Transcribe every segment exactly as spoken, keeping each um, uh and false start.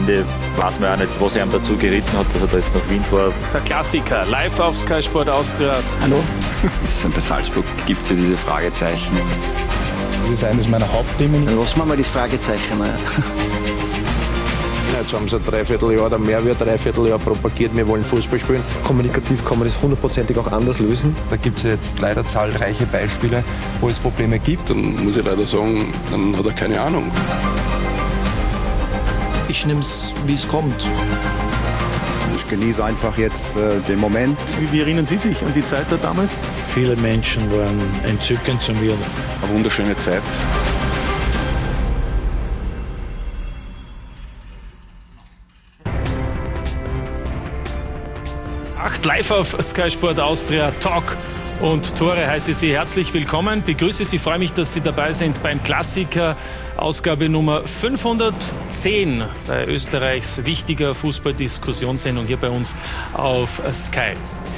Ende weiß man auch nicht, was er ihm dazu geritten hat, dass er da jetzt nach Wien fährt. Der Klassiker, live auf Sky Sport Austria. Hallo? Bei Salzburg gibt es ja diese Fragezeichen. Das ist eines meiner Hauptthemen. Dann lassen wir mal das Fragezeichen. Jetzt haben sie ein Dreivierteljahr oder mehr wie ein Dreivierteljahr propagiert, wir wollen Fußball spielen. Kommunikativ kann man das hundertprozentig auch anders lösen. Da gibt es ja jetzt leider zahlreiche Beispiele, wo es Probleme gibt. Dann muss ich leider sagen, dann hat er keine Ahnung. Ich nehme es, wie es kommt. Ich genieße einfach jetzt äh, den Moment. Wie, wie erinnern Sie sich an die Zeit da damals? Viele Menschen waren entzückend zu mir. Eine wunderschöne Zeit. Live auf Sky Sport Austria, Talk und Tore heiße Sie herzlich willkommen. Begrüße Sie, freue mich, dass Sie dabei sind beim Klassiker, Ausgabe Nummer fünfhundertzehn bei Österreichs wichtiger Fußballdiskussionssendung hier bei uns auf Sky.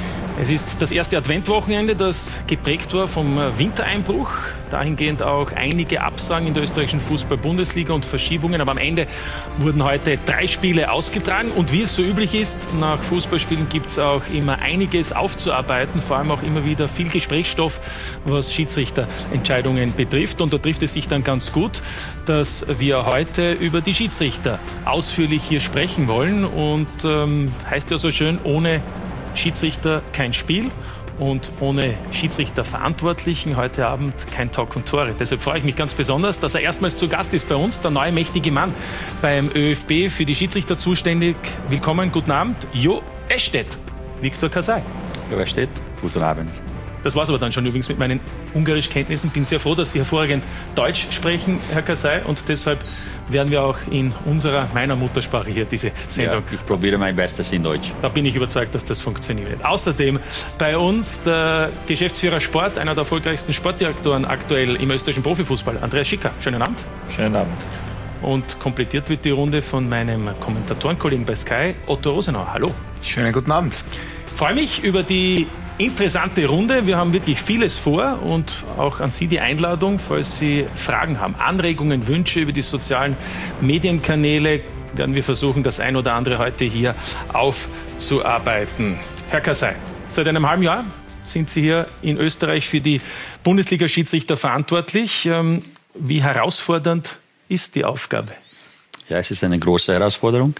Es ist das erste Adventwochenende, das geprägt war vom Wintereinbruch. Dahingehend auch einige Absagen in der österreichischen Fußball-Bundesliga und Verschiebungen. Aber am Ende wurden heute drei Spiele ausgetragen. Und wie es so üblich ist, nach Fußballspielen gibt es auch immer einiges aufzuarbeiten. Vor allem auch immer wieder viel Gesprächsstoff, was Schiedsrichterentscheidungen betrifft. Und da trifft es sich dann ganz gut, dass wir heute über die Schiedsrichter ausführlich hier sprechen wollen. Und ähm, heißt ja so schön, ohne Schiedsrichter kein Spiel und ohne Schiedsrichterverantwortlichen heute Abend kein Talk und Tore. Deshalb freue ich mich ganz besonders, dass er erstmals zu Gast ist bei uns, der neue mächtige Mann beim ÖFB, für die Schiedsrichter zuständig. Willkommen, guten Abend, Jo Estedt, Viktor Kasai. Jo Estedt, guten Abend. Das war es aber dann schon übrigens mit meinen Ungarischkenntnissen. Bin sehr froh, dass Sie hervorragend Deutsch sprechen, Herr Kasai, und deshalb werden wir auch in unserer, meiner Muttersprache hier diese Sendung. Ja, ich probiere mein Bestes in Deutsch. Da bin ich überzeugt, dass das funktioniert. Außerdem bei uns der Geschäftsführer Sport, einer der erfolgreichsten Sportdirektoren aktuell im österreichischen Profifußball, Andreas Schicker. Schönen Abend. Schönen Abend. Und komplettiert wird die Runde von meinem Kommentatorenkollegen bei Sky, Otto Rosenauer. Hallo. Schönen guten Abend. Ich freue mich über die interessante Runde. Wir haben wirklich vieles vor und auch an Sie die Einladung, falls Sie Fragen haben, Anregungen, Wünsche über die sozialen Medienkanäle, werden wir versuchen, das ein oder andere heute hier aufzuarbeiten. Herr Kasai, seit einem halben Jahr sind Sie hier in Österreich für die Bundesliga-Schiedsrichter verantwortlich. Wie herausfordernd ist die Aufgabe? Ja, es ist eine große Herausforderung.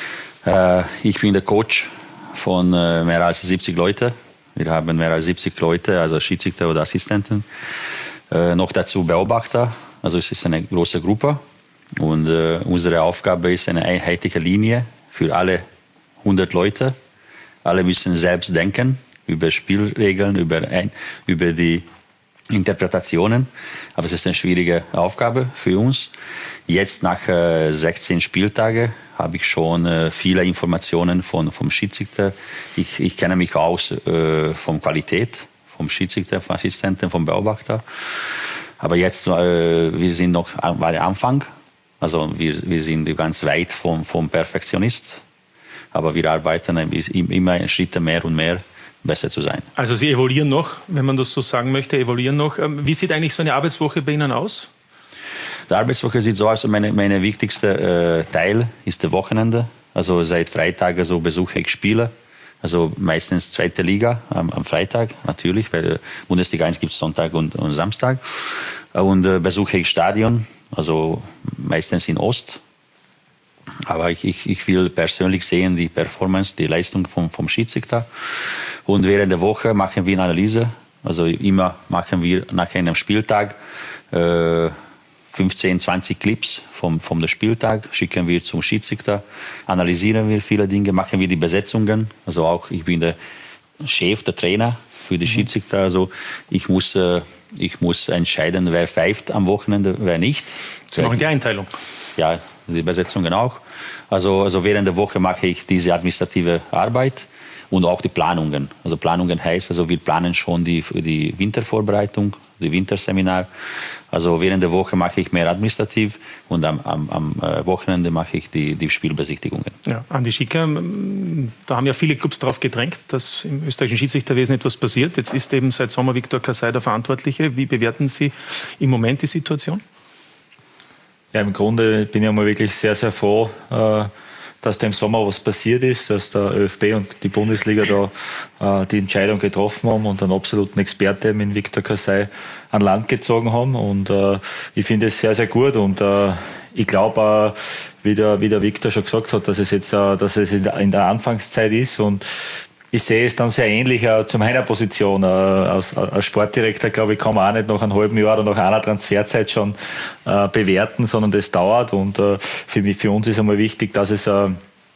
Ich bin der Coach von mehr als siebzig Leuten. Wir haben mehr als siebzig Leute, also Schiedsrichter oder Assistenten. Äh, noch dazu Beobachter. Also es ist eine große Gruppe. Und äh, unsere Aufgabe ist eine einheitliche Linie für alle hundert Leute. Alle müssen selbst denken über Spielregeln, über, ein, über die Interpretationen. Aber es ist eine schwierige Aufgabe für uns. Jetzt nach äh, sechzehn Spieltagen habe ich schon äh, viele Informationen von, vom Schiedsrichter. Ich, ich kenne mich aus äh, von Qualität, vom Schiedsrichter, vom Assistenten, vom Beobachter. Aber jetzt, äh, wir sind noch am Anfang. Also wir, wir sind ganz weit vom, vom Perfektionist. Aber wir arbeiten immer Schritte mehr und mehr, besser zu sein. Also Sie evaluieren noch, wenn man das so sagen möchte, evaluieren noch. Wie sieht eigentlich so eine Arbeitswoche bei Ihnen aus? Die Arbeitswoche sieht so aus, meine, meine wichtigste äh, Teil ist das Wochenende. Also seit Freitag also besuche ich Spiele. Also meistens zweite Liga am, am Freitag, natürlich, weil Bundesliga eins gibt es Sonntag und, und Samstag. Und äh, besuche ich Stadion, also meistens in Ost. Aber ich, ich, ich will persönlich sehen die Performance, die Leistung vom, vom Schiedsrichter. Und während der Woche machen wir eine Analyse. Also immer machen wir nach einem Spieltag äh, fünfzehn, zwanzig Clips vom, vom Spieltag, schicken wir zum Schiedsrichter, analysieren wir viele Dinge, machen wir die Besetzungen. Also auch ich bin der Chef, der Trainer für die Schiedsrichter. Also ich muss, äh, ich muss entscheiden, wer pfeift am Wochenende, wer nicht. Sie machen die Einteilung. Ja, die Besetzungen auch. Also, also während der Woche mache ich diese administrative Arbeit und auch die Planungen. Also Planungen heißt, also wir planen schon die, die Wintervorbereitung, die Winterseminar. Also während der Woche mache ich mehr administrativ und am, am, am Wochenende mache ich die, die Spielbesichtigungen. Ja, Andi Schicker, da haben ja viele Clubs darauf gedrängt, dass im österreichischen Schiedsrichterwesen etwas passiert. Jetzt ist eben seit Sommer Viktor Kasai der Verantwortliche. Wie bewerten Sie im Moment die Situation? Ja, im Grunde bin ich einmal wirklich sehr, sehr froh, äh, dass da im Sommer was passiert ist, dass der ÖFB und die Bundesliga da äh, die Entscheidung getroffen haben und einen absoluten Experte mit Viktor Kassai an Land gezogen haben. Und äh, ich finde es sehr, sehr gut. Und äh, ich glaube, äh, wie der, wie der Viktor schon gesagt hat, dass es jetzt äh, dass es in der, in der Anfangszeit ist. Und ich sehe es dann sehr ähnlich äh, zu meiner Position. Äh, als, als Sportdirektor, glaube ich, kann man auch nicht nach einem halben Jahr oder nach einer Transferzeit schon äh, bewerten, sondern das dauert. Und äh, für, mich, für uns ist einmal wichtig, dass es äh,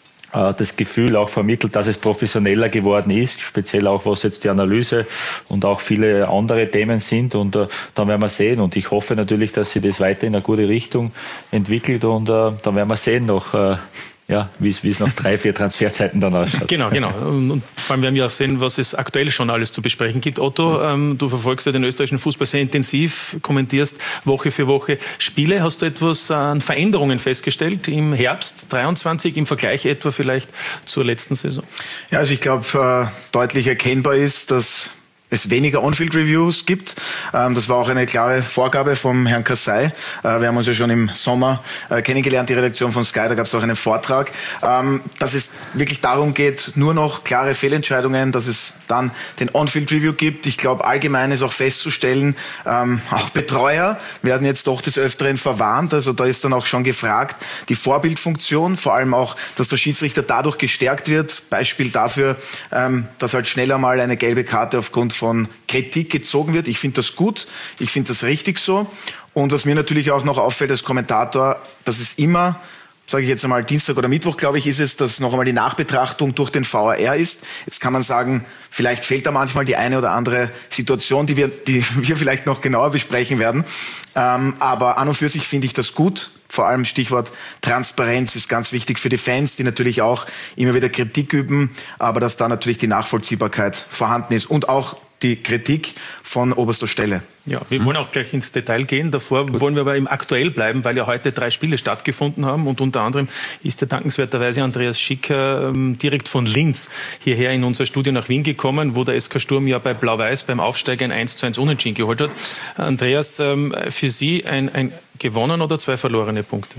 das Gefühl auch vermittelt, dass es professioneller geworden ist, speziell auch was jetzt die Analyse und auch viele andere Themen sind. Und äh, dann werden wir sehen. Und ich hoffe natürlich, dass sich das weiter in eine gute Richtung entwickelt. Und äh, dann werden wir sehen noch, äh, ja, wie es nach drei, vier Transferzeiten dann ausschaut. Genau, genau. Und, und vor allem werden wir auch sehen, was es aktuell schon alles zu besprechen gibt. Otto, ähm, du verfolgst ja den österreichischen Fußball sehr intensiv, kommentierst Woche für Woche Spiele. Hast du etwas an Veränderungen festgestellt im Herbst dreiundzwanzig im Vergleich etwa vielleicht zur letzten Saison? Ja, also ich glaube, äh, deutlich erkennbar ist, dass es weniger On-Field-Reviews gibt. Das war auch eine klare Vorgabe vom Herrn Kassai. Wir haben uns ja schon im Sommer kennengelernt, die Redaktion von Sky, da gab es auch einen Vortrag, dass es wirklich darum geht, nur noch klare Fehlentscheidungen, dass es dann den On-Field-Review gibt. Ich glaube, allgemein ist auch festzustellen, auch Betreuer werden jetzt doch des Öfteren verwarnt. Also da ist dann auch schon gefragt, die Vorbildfunktion, vor allem auch, dass der Schiedsrichter dadurch gestärkt wird. Beispiel dafür, dass halt schneller mal eine gelbe Karte aufgrund von von Kritik gezogen wird. Ich finde das gut, ich finde das richtig so. Und was mir natürlich auch noch auffällt als Kommentator, dass es immer, sage ich jetzt einmal Dienstag oder Mittwoch, glaube ich, ist es, dass noch einmal die Nachbetrachtung durch den V A R ist. Jetzt kann man sagen, vielleicht fehlt da manchmal die eine oder andere Situation, die wir, die wir vielleicht noch genauer besprechen werden. Ähm, aber an und für sich finde ich das gut. Vor allem Stichwort Transparenz ist ganz wichtig für die Fans, die natürlich auch immer wieder Kritik üben, aber dass da natürlich die Nachvollziehbarkeit vorhanden ist und auch die Kritik von oberster Stelle. Ja, wir wollen auch gleich ins Detail gehen. Davor Gut. wollen wir aber im Aktuell bleiben, weil ja heute drei Spiele stattgefunden haben und unter anderem ist ja dankenswerterweise Andreas Schicker ähm, direkt von Linz hierher in unser Studio nach Wien gekommen, wo der S K Sturm ja bei Blau-Weiß beim Aufsteiger ein eins zu eins Unentschieden geholt hat. Andreas, ähm, für Sie ein, ein gewonnen oder zwei verlorene Punkte?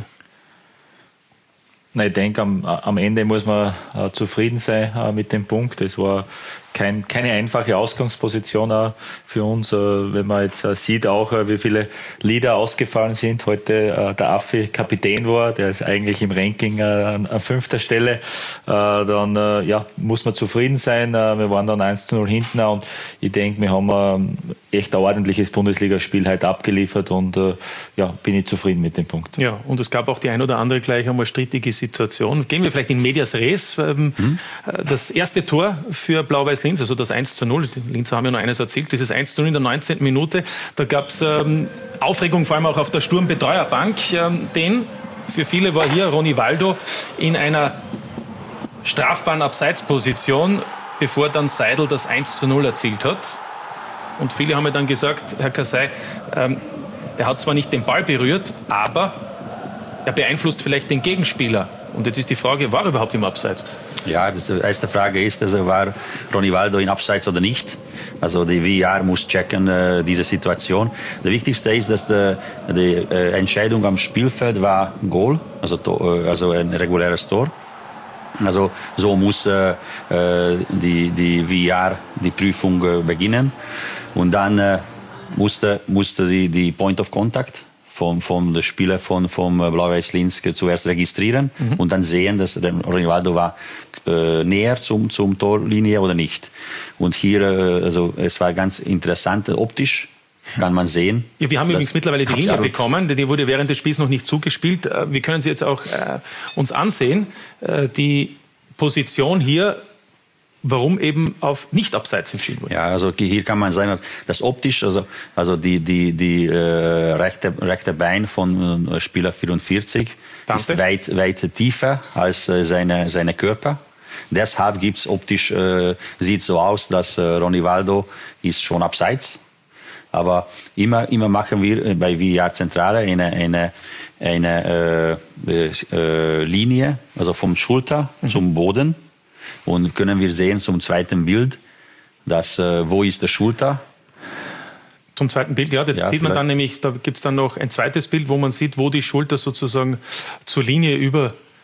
Na, ich denke, am, am Ende muss man äh, zufrieden sein äh, mit dem Punkt. Es war kein, keine einfache Ausgangsposition äh, für uns, äh, wenn man jetzt äh, sieht auch, äh, wie viele Leader ausgefallen sind. Heute äh, der Affi Kapitän war, der ist eigentlich im Ranking äh, an, an fünfter Stelle. Äh, dann äh, ja, muss man zufrieden sein. Äh, wir waren dann eins zu null hinten und ich denke, wir haben äh, echt ein ordentliches Bundesligaspiel heute abgeliefert und äh, ja, bin ich zufrieden mit dem Punkt. Ja, und es gab auch die ein oder andere gleich einmal strittige Situation. Gehen wir vielleicht in Medias Res. Ähm, mhm. Das erste Tor für Blau-Weiß Linz, also das eins zu null. Die Linzer haben ja noch eines erzielt. Dieses eins zu null in der neunzehnten Minute. Da gab es ähm, Aufregung, vor allem auch auf der Sturmbetreuerbank. Ähm, denn für viele war hier Ronny Waldo in einer strafbaren Abseitsposition, bevor dann Seidel das eins zu null erzielt hat. Und viele haben mir dann gesagt, Herr Kassai, ähm, er hat zwar nicht den Ball berührt, aber er beeinflusst vielleicht den Gegenspieler. Und jetzt ist die Frage, war er überhaupt im Abseits? Ja, die erste Frage ist, also war Ronny Waldo in Abseits oder nicht? Also die V A R muss checken äh, diese Situation. Das Wichtigste ist, dass die, die äh, Entscheidung am Spielfeld war Goal, also, äh, also ein reguläres Tor. Also so muss äh, die, die V A R die Prüfung äh, beginnen. Und dann äh, musste, musste die, die Point of Contact vom, vom Spieler von, vom Blau-Weiß Linz zuerst registrieren mhm. und dann sehen, dass der Ronny Waldo war äh, näher zum, zum Torlinie oder nicht. Und hier, äh, also es war ganz interessant, optisch kann man sehen. Ja, wir haben übrigens mittlerweile die Linie absolut bekommen, die wurde während des Spiels noch nicht zugespielt. Wir können sie jetzt auch äh, uns ansehen. Äh, die Position hier, warum eben auf Nicht-Abseits entschieden wurde. Ja, also hier kann man sagen, dass optisch, also, also die, die, die äh, rechte, rechte Bein von äh, Spieler vierundvierzig Dante ist weit, weit tiefer als äh, seine, seine Körper. Deshalb gibt's optisch, äh, sieht so aus, dass äh, Ronny Waldo ist schon abseits. Aber immer, immer machen wir bei V A R Zentrale eine, eine, eine äh, äh, Linie, also vom Schulter mhm. zum Boden. Und können wir sehen zum zweiten Bild, dass, äh, wo ist der Schulter? Zum zweiten Bild, ja, das ja, sieht man dann nämlich, da gibt es dann noch ein zweites Bild, wo man sieht, wo die Schulter sozusagen zur Linie über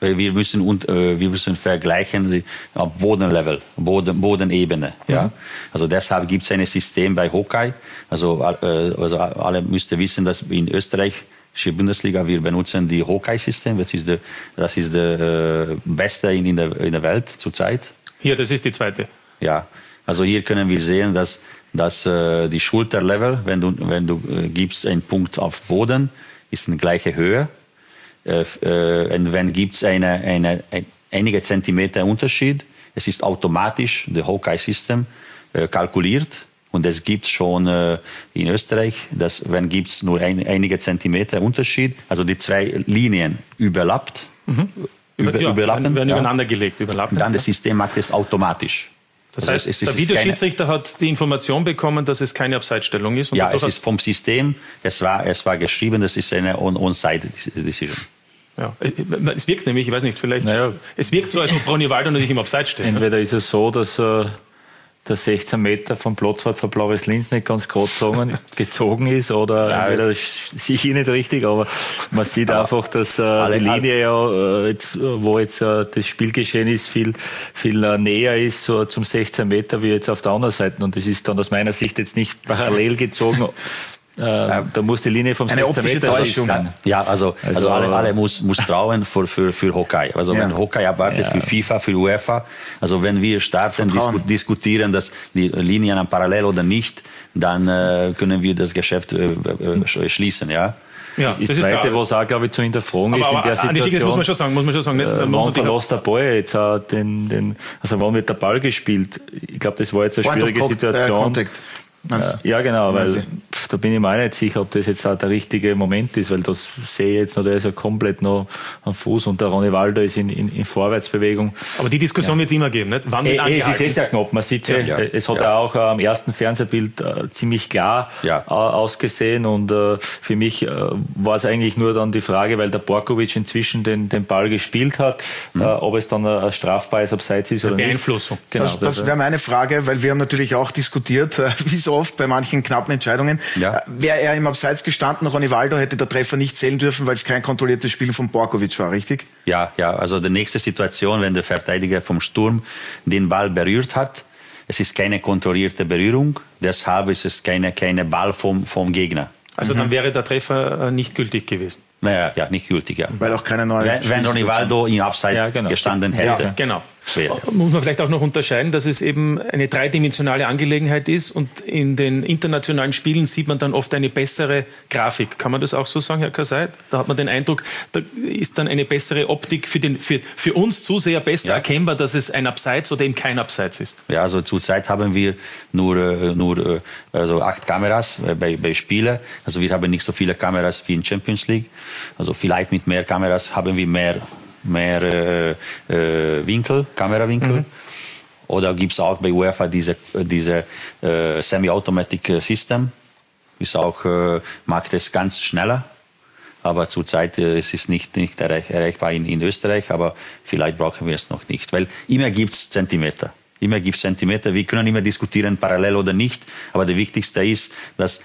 Wir müssen, und, äh, wir müssen vergleichen auf Bodenlevel, Boden, Bodenebene. Ja? Mhm. Also deshalb gibt es ein System bei Hockey. Also, äh, also alle müssten wissen, dass in Österreich Bundesliga wir benutzen die Hockey-System. Das ist der, das ist der äh, beste in, in, der, in der Welt zurzeit. Hier, das ist die zweite. Ja, also hier können wir sehen, dass, dass äh, die Schulterlevel, wenn du, wenn du äh, gibst einen Punkt auf Boden, ist in gleiche Höhe. Äh, äh, und wenn gibt es eine, eine, ein, einige Zentimeter Unterschied, es ist automatisch, das Hockey-System äh, kalkuliert. Und es gibt schon äh, in Österreich, dass wenn gibt es nur ein, einige Zentimeter Unterschied, also die zwei Linien überlappt, mhm. Über, über, ja, überlappen, werden ja. übereinander gelegt, überlappen. Dann das System macht es automatisch. Das also heißt, es, es der Videoschiedsrichter hat die Information bekommen, dass es keine Abseitsstellung ist. Und ja, es ist vom System, es war, es war geschrieben, das ist eine On-Side-Decision. Ja, es wirkt nämlich, ich weiß nicht, vielleicht, naja, es wirkt so, als ob Ronny Waldo nicht im Abseits steht. Entweder ist es so, dass äh, der sechzehn Meter vom Platzwart von Blaues Linz nicht ganz gerade gezogen ist, oder ja, entweder sehe ich nicht richtig, aber man sieht aber einfach, dass äh, die Linie, ja, äh, jetzt, wo jetzt äh, das Spielgeschehen ist, viel, viel äh, näher ist so zum sechzehn Meter wie jetzt auf der anderen Seite. Und das ist dann aus meiner Sicht jetzt nicht parallel gezogen. Äh, ja. Da muss die Linie vom eine sechzehn Meter Täuschung sein. Ja, also, also, also alle, alle muss, muss trauen für, für, für Hockey. Also ja. wenn Hockey erwartet ja. für FIFA, für UEFA, also wenn wir starten, disku diskutieren, dass die Linien an parallel oder nicht, dann äh, können wir das Geschäft äh, äh, schließen, ja. Ja, das ist das Zweite, was auch, glaube ich, zu hinterfragen aber, ist, aber, in der Situation. Das muss man schon sagen, muss man schon sagen. Nicht, äh, wann verlässt der Ball jetzt auch den, den, also wann wird der Ball gespielt? Ich glaube, das war jetzt eine Point schwierige Situation. Äh, Also, ja, genau, weil pff, da bin ich mir auch nicht sicher, ob das jetzt auch der richtige Moment ist, weil das sehe ich jetzt noch, der ist ja komplett noch am Fuß und der Ronny Waldo ist in, in, in Vorwärtsbewegung. Aber die Diskussion ja. wird es immer geben, nicht? Wann wird e, es ist eh sehr knapp, man sieht ja, ja. es hat ja auch äh, am ersten Fernsehbild äh, ziemlich klar ja. äh, ausgesehen und äh, für mich äh, war es eigentlich nur dann die Frage, weil der Borkovic inzwischen den, den Ball gespielt hat, mhm. äh, ob es dann ein strafbar ist, abseits ist oder nicht. Beeinflussung. Genau, das das wäre meine Frage, weil wir haben natürlich auch diskutiert, äh, wie so oft bei manchen knappen Entscheidungen. Ja. Wäre er im Abseits gestanden, Ronny Waldo, hätte der Treffer nicht zählen dürfen, weil es kein kontrolliertes Spiel von Borkovic war, richtig? Ja, ja, also die nächste Situation, wenn der Verteidiger vom Sturm den Ball berührt hat, es ist keine kontrollierte Berührung, deshalb ist es keine, keine Ball vom, vom Gegner. Also mhm. dann wäre der Treffer nicht gültig gewesen? Naja, ja, nicht gültig, ja. Weil auch keine neue Wenn, wenn Ronny Waldo im Abseits ja, genau. gestanden hätte. Ja, genau. Schwer. Muss man vielleicht auch noch unterscheiden, dass es eben eine dreidimensionale Angelegenheit ist und in den internationalen Spielen sieht man dann oft eine bessere Grafik. Kann man das auch so sagen, Herr Kasai? Da hat man den Eindruck, da ist dann eine bessere Optik für, den, für, für uns Zuseher besser ja. erkennbar, dass es ein Abseits oder eben kein Abseits ist. Ja, also zurzeit haben wir nur, nur also acht Kameras bei, bei Spielen. Also wir haben nicht so viele Kameras wie in Champions League. Also vielleicht mit mehr Kameras haben wir mehr mehr äh, äh, Winkel, Kamerawinkel. Mhm. Oder gibt es auch bei UEFA diese, diese äh, Semi-Automatic System. Ist auch, äh, macht es ganz schneller. Aber zurzeit äh, es ist es nicht, nicht erreich, erreichbar in, in Österreich, aber vielleicht brauchen wir es noch nicht. Weil immer gibt es Zentimeter. Immer gibt es Zentimeter. Wir können immer diskutieren, parallel oder nicht. Aber das Wichtigste ist, dass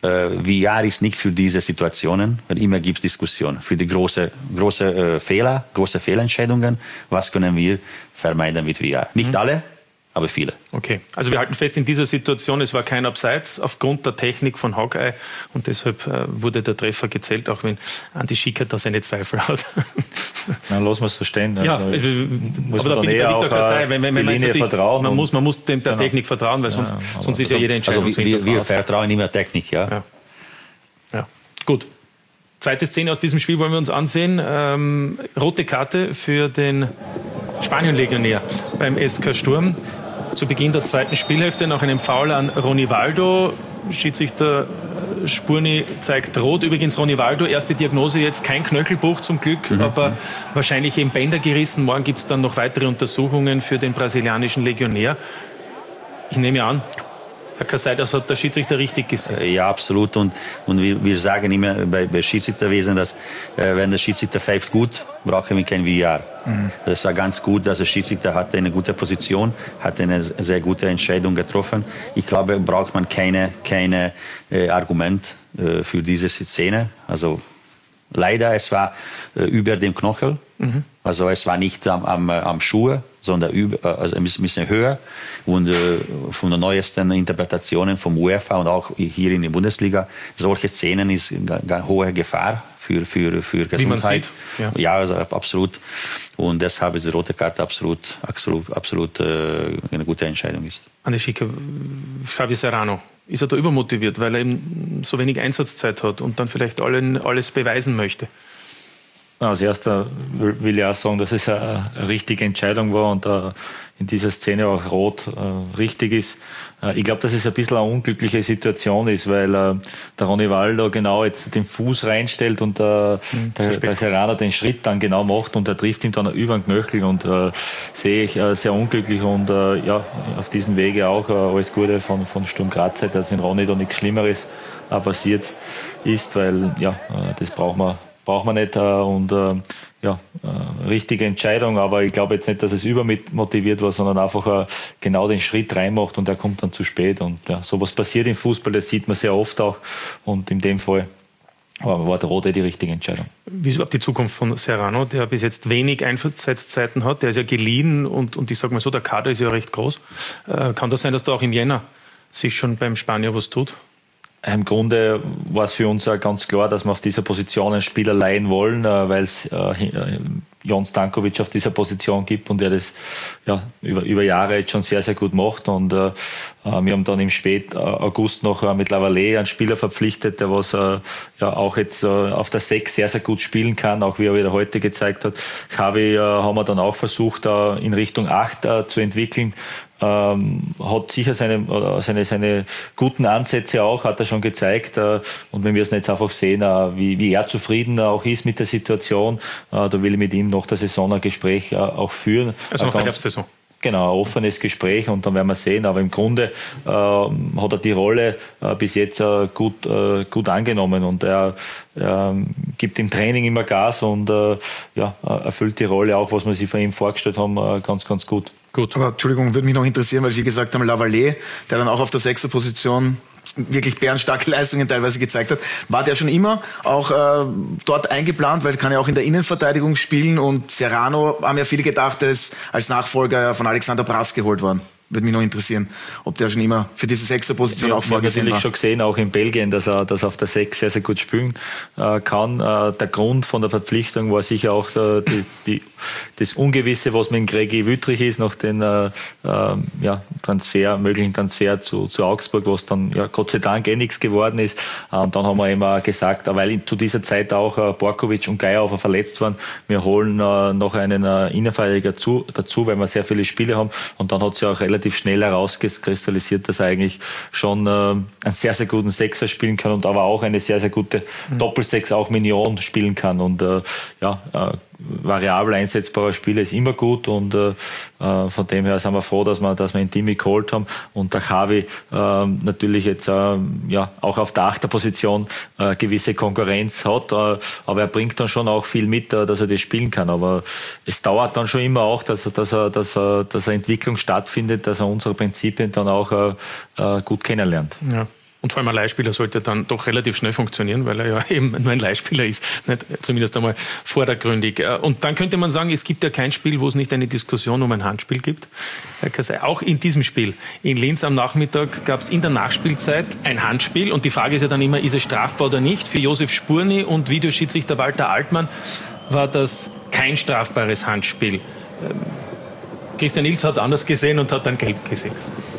V R ist nicht für diese Situationen, weil immer gibt es Diskussionen. Für die großen große, äh, Fehler, große Fehlentscheidungen, was können wir vermeiden mit V R? Nicht mhm. alle, aber viele. Okay, also wir halten fest, in dieser Situation, es war kein Abseits aufgrund der Technik von Hawkeye und deshalb äh, wurde der Treffer gezählt, auch wenn Andi Schickert da seine Zweifel hat. Dann lassen wir es so stehen. Ja, also, muss aber da bin ich der Viktor Kasai, wenn, wenn man Linie vertrauen. Man muss, man muss dem, der genau. Technik vertrauen, weil sonst, ja, sonst ist ja jede Entscheidung also wir, wir vertrauen immer Technik, ja. ja. Ja, gut. Zweite Szene aus diesem Spiel wollen wir uns ansehen. Ähm, rote Karte für den Spanien-Legionär beim S K Sturm. Zu Beginn der zweiten Spielhälfte nach einem Foul an Ronny Waldo. Schiedsrichter Spurni zeigt rot. Übrigens Ronny Waldo, erste Diagnose jetzt, kein Knöchelbruch zum Glück, mhm. aber wahrscheinlich eben Bänder gerissen. Morgen gibt es dann noch weitere Untersuchungen für den brasilianischen Legionär. Ich nehme an, Herr Kasai, das hat der Schiedsrichter richtig gesehen. Ja, absolut. Und, und wir, wir sagen immer bei, bei Schiedsrichterwesen, dass äh, wenn der Schiedsrichter pfeift gut, brauchen wir kein V R. Mhm. Das war ganz gut, dass der Schiedsrichter hatte eine gute Position, hat eine sehr gute Entscheidung getroffen. Ich glaube, braucht man keine, keine äh, Argument äh, für diese Szene. Also Leider, es war äh, über dem Knöchel. Mhm. Also es war nicht am, am, am Schuh, sondern über, also ein bisschen höher. Und äh, von den neuesten Interpretationen vom UEFA und auch hier in der Bundesliga, solche Szenen ist eine hohe Gefahr für, für, für Gesundheit. Wie man sieht. Ja, ja, also absolut. Und deshalb ist die rote Karte absolut, absolut, absolut äh, eine gute Entscheidung ist. Andi Schicker, Javier Serrano, ist er da übermotiviert, weil er eben so wenig Einsatzzeit hat und dann vielleicht allen, alles beweisen möchte? Als erster will ich auch sagen, dass es eine, eine richtige Entscheidung war und uh, in dieser Szene auch rot uh, richtig ist. Uh, ich glaube, dass es ein bisschen eine unglückliche Situation ist, weil uh, der Ronaldo genau jetzt den Fuß reinstellt und uh, mhm, der, der Serrano den Schritt dann genau macht und er trifft ihn dann über den Knöchel und uh, sehe ich uh, sehr unglücklich und uh, ja, auf diesem Wege auch uh, alles Gute von, von Sturm Graz, dass in Ronaldo nichts Schlimmeres uh, passiert ist, weil ja, uh, das braucht man braucht man nicht und äh, ja, äh, richtige Entscheidung, aber ich glaube jetzt nicht, dass es übermotiviert war, sondern einfach äh, genau den Schritt reinmacht und er kommt dann zu spät und ja, sowas passiert im Fußball, das sieht man sehr oft auch und in dem Fall war der Rote die richtige Entscheidung. Wie ist überhaupt die Zukunft von Serrano, der bis jetzt wenig Einsatzzeiten hat, der ist ja geliehen und, und ich sage mal so, der Kader ist ja recht groß. Äh, kann das sein, dass da auch im Jänner sich schon beim Spanier was tut? Im Grunde war es für uns ja ganz klar, dass wir auf dieser Position einen Spieler leihen wollen, weil es äh, Jon Stankovic auf dieser Position gibt und der das ja, über, über Jahre jetzt schon sehr, sehr gut macht. Und äh, wir haben dann im Spät August noch äh, mit Lavallée einen Spieler verpflichtet, der was äh, ja auch jetzt äh, auf der sechs sehr, sehr gut spielen kann, auch wie er wieder heute gezeigt hat. Xavi äh, haben wir dann auch versucht, äh, in Richtung acht äh, zu entwickeln. Ähm, hat sicher seine, seine, seine guten Ansätze auch, hat er schon gezeigt. Äh, und wenn wir es jetzt einfach sehen, äh, wie, wie er zufrieden auch ist mit der Situation, äh, da will ich mit ihm nach der Saison ein Gespräch äh, auch führen. Also nach der Herbstsaison. Genau, ein offenes Gespräch und dann werden wir sehen. Aber im Grunde äh, hat er die Rolle äh, bis jetzt äh, gut, äh, gut angenommen und er äh, gibt im Training immer Gas und äh, ja, erfüllt die Rolle auch, was wir sich von ihm vorgestellt haben, äh, ganz, ganz gut. Gut. Aber Entschuldigung, würde mich noch interessieren, weil Sie gesagt haben, Lavallée, der dann auch auf der sechster Position wirklich bärenstarke Leistungen teilweise gezeigt hat. War der schon immer auch äh, dort eingeplant, weil kann ja auch in der Innenverteidigung spielen und Serrano, haben ja viele gedacht, der ist als Nachfolger von Alexander Brass geholt worden. Würde mich noch interessieren, ob der schon immer für diese sechste Position ja, auch vorgesehen war. Ich habe natürlich schon gesehen, auch in Belgien, dass er, dass er auf der sechs sehr, sehr gut spielen äh, kann. Äh, der Grund von der Verpflichtung war sicher auch der, die, die, das Ungewisse, was mit Gregi Wüttrich ist, nach dem äh, äh, ja, Transfer, möglichen Transfer zu, zu Augsburg, was dann ja, Gott sei Dank eh nichts geworden ist. Äh, und dann haben wir immer gesagt, weil in, zu dieser Zeit auch äh, Borkovic und Geierhofer verletzt waren, wir holen äh, noch einen äh, Innenverteidiger zu, dazu, weil wir sehr viele Spiele haben. Und dann hat es ja auch relativ relativ schnell herauskristallisiert, dass er eigentlich schon äh, einen sehr, sehr guten Sechser spielen kann und aber auch eine sehr, sehr gute mhm. Doppelsechs, auch Mignon spielen kann. Und äh, ja, äh, variabel einsetzbarer Spieler ist immer gut und äh, von dem her sind wir froh, dass wir, dass wir ihn Timmy geholt haben und der Xavi äh, natürlich jetzt äh, ja, auch auf der Achterposition äh, gewisse Konkurrenz hat, äh, aber er bringt dann schon auch viel mit, äh, dass er das spielen kann, aber es dauert dann schon immer auch, dass, dass, er, dass, er, dass er Entwicklung stattfindet, dass er unsere Prinzipien dann auch äh, äh, gut kennenlernt. Ja. Und vor allem ein Leihspieler sollte dann doch relativ schnell funktionieren, weil er ja eben nur ein Leihspieler ist, nicht? Zumindest einmal vordergründig. Und dann könnte man sagen, es gibt ja kein Spiel, wo es nicht eine Diskussion um ein Handspiel gibt. Herr Kasai, auch in diesem Spiel. In Linz am Nachmittag gab es in der Nachspielzeit ein Handspiel und die Frage ist ja dann immer, ist es strafbar oder nicht? Für Josef Spurny und Videoschiedsrichter Walter Altmann war das kein strafbares Handspiel. Christian Ilz hat es anders gesehen und hat dann gelb gesehen.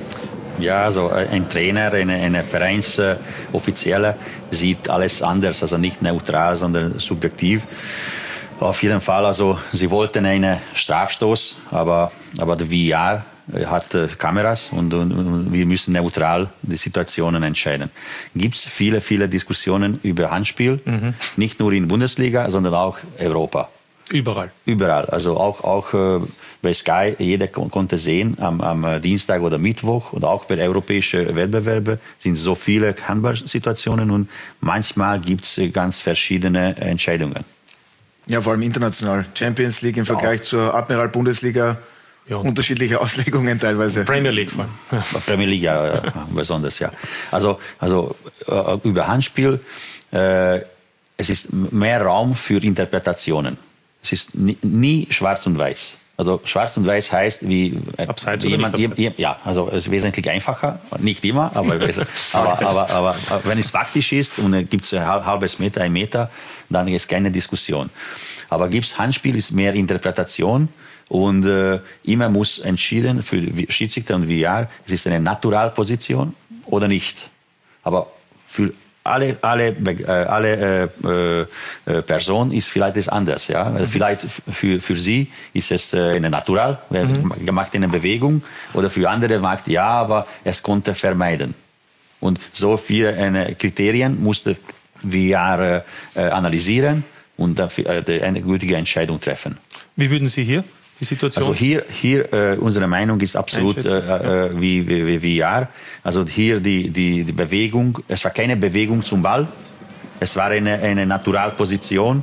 Ja, also ein Trainer, eine, eine Vereinsoffizielle sieht alles anders, also nicht neutral, sondern subjektiv. Auf jeden Fall, also sie wollten einen Strafstoß, aber, aber der V R hat Kameras und, und, und wir müssen neutral die Situationen entscheiden. Gibt es viele, viele Diskussionen über Handspiel, mhm. nicht nur in der Bundesliga, sondern auch Europa. Überall. Überall, also auch, auch äh, bei Sky, jeder konnte sehen, am, am Dienstag oder Mittwoch und auch bei europäischen Wettbewerben sind so viele Handballsituationen und manchmal gibt es ganz verschiedene Entscheidungen. Ja, vor allem international. Champions League im Vergleich ja. zur Admiral-Bundesliga, ja. unterschiedliche Auslegungen teilweise. Premier League vor allem. Ja. Premier League, ja, ja besonders, ja. Also, also äh, über Handspiel, äh, es ist mehr Raum für Interpretationen. Es ist nie, nie schwarz und weiß. Also schwarz und weiß heißt, wie abseits jemand, oder nicht abseits? Ja, also es ist wesentlich einfacher, nicht immer, aber, aber, aber, aber, aber wenn es faktisch ist und es gibt ein halbes Meter, ein Meter, dann ist keine Diskussion. Aber gibt es Handspiel, ist mehr Interpretation und äh, immer muss entschieden für Schiedsrichter und V R, es ist eine Naturalposition oder nicht. Aber für alle, alle, äh, alle äh, äh, Personen ist vielleicht es anders. Ja? Mhm. Vielleicht für, für sie ist es äh, eine Natural, mhm. macht eine Bewegung, oder für andere macht ja, aber es konnte vermeiden. Und so viele äh, Kriterien musste V R äh, analysieren und dann äh, eine gültige Entscheidung treffen. Wie würden Sie hier die Situation? Also hier, hier äh, unsere Meinung ist absolut äh, äh, wie, wie, wie V R. Also hier die, die, die Bewegung, es war keine Bewegung zum Ball, es war eine, eine Naturalposition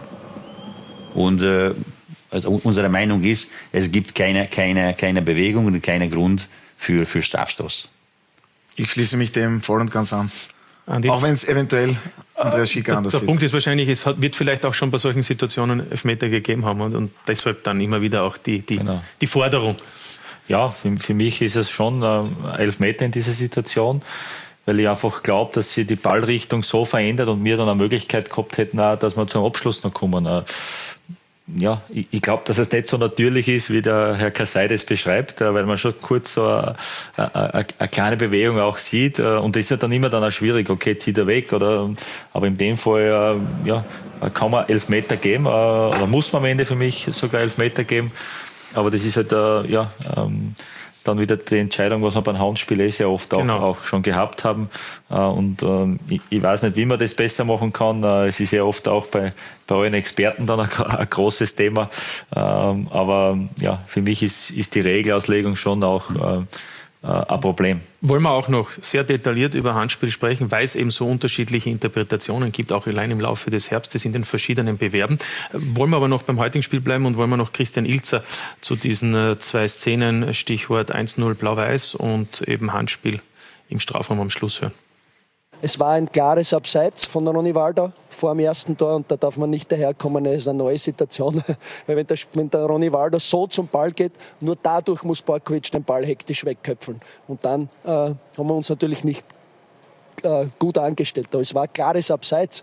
und äh, also unsere Meinung ist, es gibt keine, keine, keine Bewegung und keinen Grund für, für Strafstoß. Ich schließe mich dem voll und ganz an. Andi? Auch wenn es eventuell Andreas Schicker anders Der sieht. Punkt ist wahrscheinlich, es hat, wird vielleicht auch schon bei solchen Situationen Elfmeter gegeben haben und, und deshalb dann immer wieder auch die, die, genau. die Forderung. Ja, für, für mich ist es schon äh, Elfmeter in dieser Situation, weil ich einfach glaube, dass sie die Ballrichtung so verändert und wir dann eine Möglichkeit gehabt hätten, auch, dass wir zum Abschluss noch kommen. Äh, Ja, ich, ich glaube, dass es nicht so natürlich ist, wie der Herr Kasai das beschreibt, weil man schon kurz so eine, eine, eine kleine Bewegung auch sieht. Und das ist ja dann immer dann auch schwierig, okay, zieht er weg, oder? Aber in dem Fall, ja, kann man Elfmeter geben, oder muss man am Ende für mich sogar Elfmeter geben. Aber das ist halt, ja, dann wieder die Entscheidung, was wir beim Handspiel eh sehr oft auch, genau. auch schon gehabt haben. Und ähm, ich, ich weiß nicht, wie man das besser machen kann. Es ist ja oft auch bei, bei euren Experten dann ein, ein großes Thema. Ähm, aber ja, für mich ist, ist die Regelauslegung schon auch äh, ein Problem. Wollen wir auch noch sehr detailliert über Handspiel sprechen, weil es eben so unterschiedliche Interpretationen gibt, auch allein im Laufe des Herbstes in den verschiedenen Bewerben. Wollen wir aber noch beim heutigen Spiel bleiben und wollen wir noch Christian Ilzer zu diesen zwei Szenen, Stichwort eins null Blau-Weiß und eben Handspiel im Strafraum am Schluss hören. Es war ein klares Abseits von Ronny Walder vor dem ersten Tor und da darf man nicht daherkommen, es ist eine neue Situation. Weil wenn der, wenn der Ronny Walder so zum Ball geht, nur dadurch muss Borkovic den Ball hektisch wegköpfeln. Und dann äh, haben wir uns natürlich nicht äh, gut angestellt. Aber es war ein klares Abseits.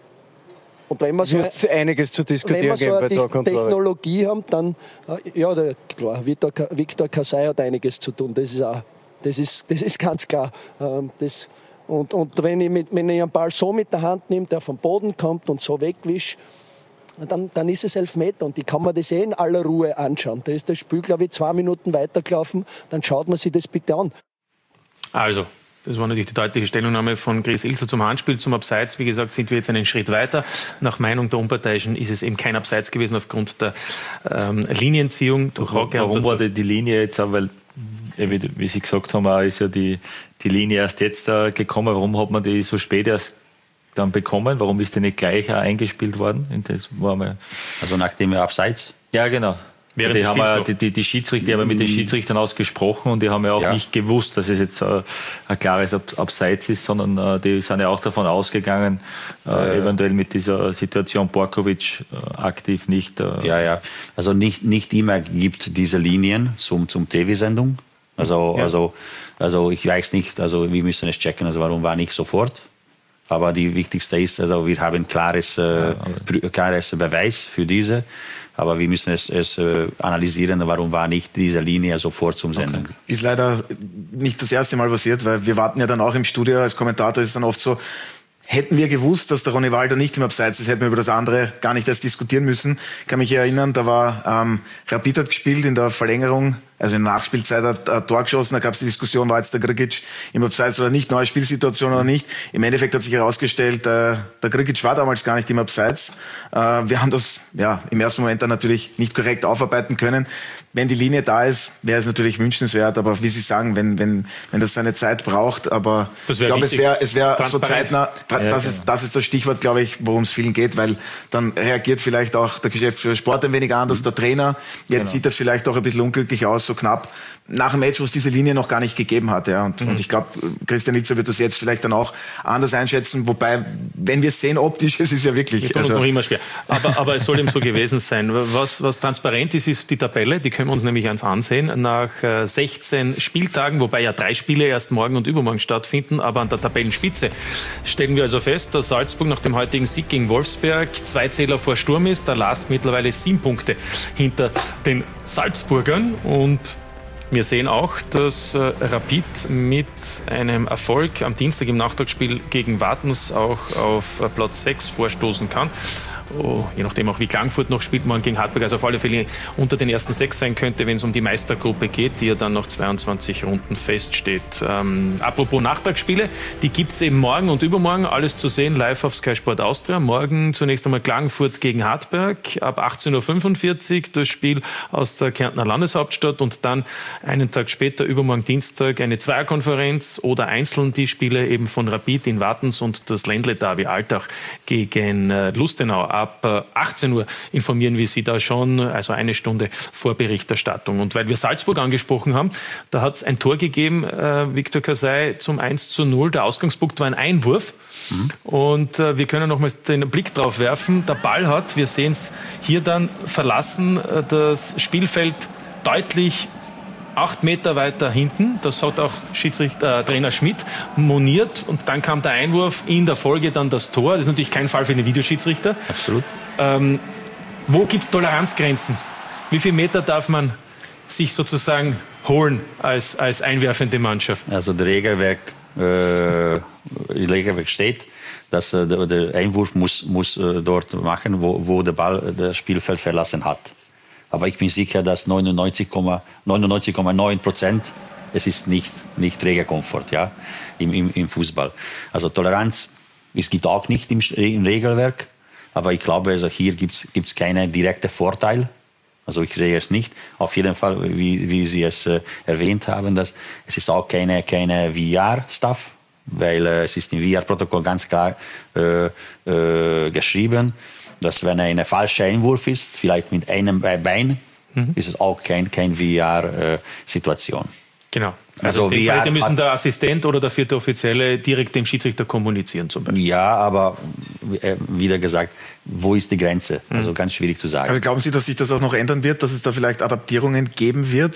Und wenn wir so, wird einiges zu diskutieren wenn wir so eine geben, Technologie haben, dann, äh, ja, der, klar, Victor, Victor Kasai hat einiges zu tun. Das ist, auch, das ist, das ist ganz klar. Ähm, das, Und, und wenn, ich mit, wenn ich einen Ball so mit der Hand nehme, der vom Boden kommt und so wegwische, dann, dann ist es Elfmeter. Und ich kann mir das eh in aller Ruhe anschauen. Da ist das Spiel, glaube ich, zwei Minuten weitergelaufen. Dann schaut man sich das bitte an. Also, das war natürlich die deutliche Stellungnahme von Chris Ilzer zum Handspiel, zum Abseits. Wie gesagt, sind wir jetzt einen Schritt weiter. Nach Meinung der Unparteiischen ist es eben kein Abseits gewesen aufgrund der ähm, Linienziehung. Durch Warum, warum war die, die Linie jetzt auch? Weil, wie, wie Sie gesagt haben, ist ja die, die Linie erst jetzt äh, gekommen. Warum hat man die so spät erst dann bekommen? Warum ist die nicht gleich auch eingespielt worden? Das war mal also nachdem wir Abseits? Ja, genau. Während die, haben ja, die, die, die Schiedsrichter die haben mit den Schiedsrichtern ausgesprochen und die haben ja auch ja. nicht gewusst, dass es jetzt äh, ein klares Ab Abseits ist, sondern äh, die sind ja auch davon ausgegangen, äh, äh, eventuell mit dieser Situation Borkovic äh, aktiv nicht. Äh, ja, ja. Also nicht, nicht immer gibt diese Linien zum, zum T V-Sendung. Also, ja. also, also ich weiß nicht, also wir müssen es checken, also warum war nicht sofort. Aber die wichtigste ist, also wir haben klares, äh, klares Beweis für diese. Aber wir müssen es, es äh, analysieren, warum war nicht diese Linie sofort zum Senden. Okay. Ist leider nicht das erste Mal passiert, weil wir warten ja dann auch im Studio, als Kommentator ist es dann oft so, hätten wir gewusst, dass der Ronny Walder nicht im Abseits ist, hätten wir über das andere gar nicht erst diskutieren müssen. Ich kann mich erinnern, da war ähm, Rapid hat gespielt in der Verlängerung, also in der Nachspielzeit hat ein Tor geschossen, da gab es die Diskussion, war jetzt der Grigic im Abseits oder nicht, neue Spielsituation oder nicht. Im Endeffekt hat sich herausgestellt, äh, der Grigic war damals gar nicht im Abseits. Äh, wir haben das ja im ersten Moment dann natürlich nicht korrekt aufarbeiten können. Wenn die Linie da ist, wäre es natürlich wünschenswert, aber wie Sie sagen, wenn, wenn, wenn das seine Zeit braucht, aber ich glaube, es wäre es wäre so zeitnah, das, ja, ist, genau. das ist das Stichwort, glaube ich, worum es vielen geht, weil dann reagiert vielleicht auch der Geschäftsführer Sport ein wenig anders, der Trainer, jetzt genau. sieht das vielleicht auch ein bisschen unglücklich aus, so knapp, nach einem Match, wo es diese Linie noch gar nicht gegeben hat. Ja. Und, mhm. und ich glaube, Christian Itzer wird das jetzt vielleicht dann auch anders einschätzen. Wobei, wenn wir es sehen optisch, es ist ja wirklich... Wir tun also uns noch immer schwer. Aber, aber es soll eben so gewesen sein. Was, was transparent ist, ist die Tabelle. Die können wir uns nämlich eins ansehen. Nach äh, sechzehn Spieltagen, wobei ja drei Spiele erst morgen und übermorgen stattfinden, aber an der Tabellenspitze stellen wir also fest, dass Salzburg nach dem heutigen Sieg gegen Wolfsberg zwei Zähler vor Sturm ist. Der Lask mittlerweile sieben Punkte hinter den Salzburgern. Und wir sehen auch, dass äh, Rapid mit einem Erfolg am Dienstag im Nachtragsspiel gegen Wartens auch auf äh, Platz sechs vorstoßen kann. Oh, je nachdem auch wie Klagenfurt noch spielt, morgen gegen Hartberg, also auf alle Fälle unter den ersten sechs sein könnte, wenn es um die Meistergruppe geht, die ja dann nach zweiundzwanzig Runden feststeht. Ähm, apropos Nachtragsspiele, die gibt es eben morgen und übermorgen, alles zu sehen live auf Sky Sport Austria. Morgen zunächst einmal Klagenfurt gegen Hartberg, ab achtzehn Uhr fünfundvierzig das Spiel aus der Kärntner Landeshauptstadt und dann einen Tag später, übermorgen Dienstag, eine Zweierkonferenz oder einzeln die Spiele eben von Rapid in Wartens und das Ländle-Derby Altach gegen äh, Lustenau. Ab achtzehn Uhr informieren wir Sie da schon, also eine Stunde vor Berichterstattung. Und weil wir Salzburg angesprochen haben, da hat es ein Tor gegeben, äh, Viktor Kasaï zum eins zu null. Der Ausgangspunkt war ein Einwurf. Mhm. Und äh, wir können noch mal den Blick drauf werfen. Der Ball hat, wir sehen es hier dann, verlassen äh, das Spielfeld deutlich acht Meter weiter hinten. Das hat auch Schiedsrichter, äh, Trainer Schmidt moniert. Und dann kam der Einwurf, in der Folge dann das Tor. Das ist natürlich kein Fall für den Videoschiedsrichter. Absolut. Ähm, wo gibt es Toleranzgrenzen? Wie viele Meter darf man sich sozusagen holen als, als einwerfende Mannschaft? Also der Regelwerk, äh, Regelwerk steht, dass äh, der, der Einwurf muss, muss äh, dort machen, wo, wo der Ball das Spielfeld verlassen hat. Aber ich bin sicher, dass neunundneunzig Komma neun Prozent es ist nicht, nicht Regelkomfort, ja, im, im, im Fußball. Also Toleranz, es gibt auch nicht im, im Regelwerk, aber ich glaube, also hier gibt es keinen direkten Vorteil. Also ich sehe es nicht. Auf jeden Fall, wie, wie Sie es äh, erwähnt haben, dass es ist auch keine, keine V R-Stuff, weil äh, es ist im V R-Protokoll ganz klar äh, äh, geschrieben, dass wenn ein falscher Einwurf ist, vielleicht mit einem Bein, mhm. ist es auch kein, kein V R-Situation. Genau. Also, also in dem Fall müssen der Assistent oder der vierte Offizielle direkt dem Schiedsrichter kommunizieren zum Beispiel. Ja, aber äh, wieder gesagt, wo ist die Grenze? Mhm. Also ganz schwierig zu sagen. Also glauben Sie, dass sich das auch noch ändern wird, dass es da vielleicht Adaptierungen geben wird?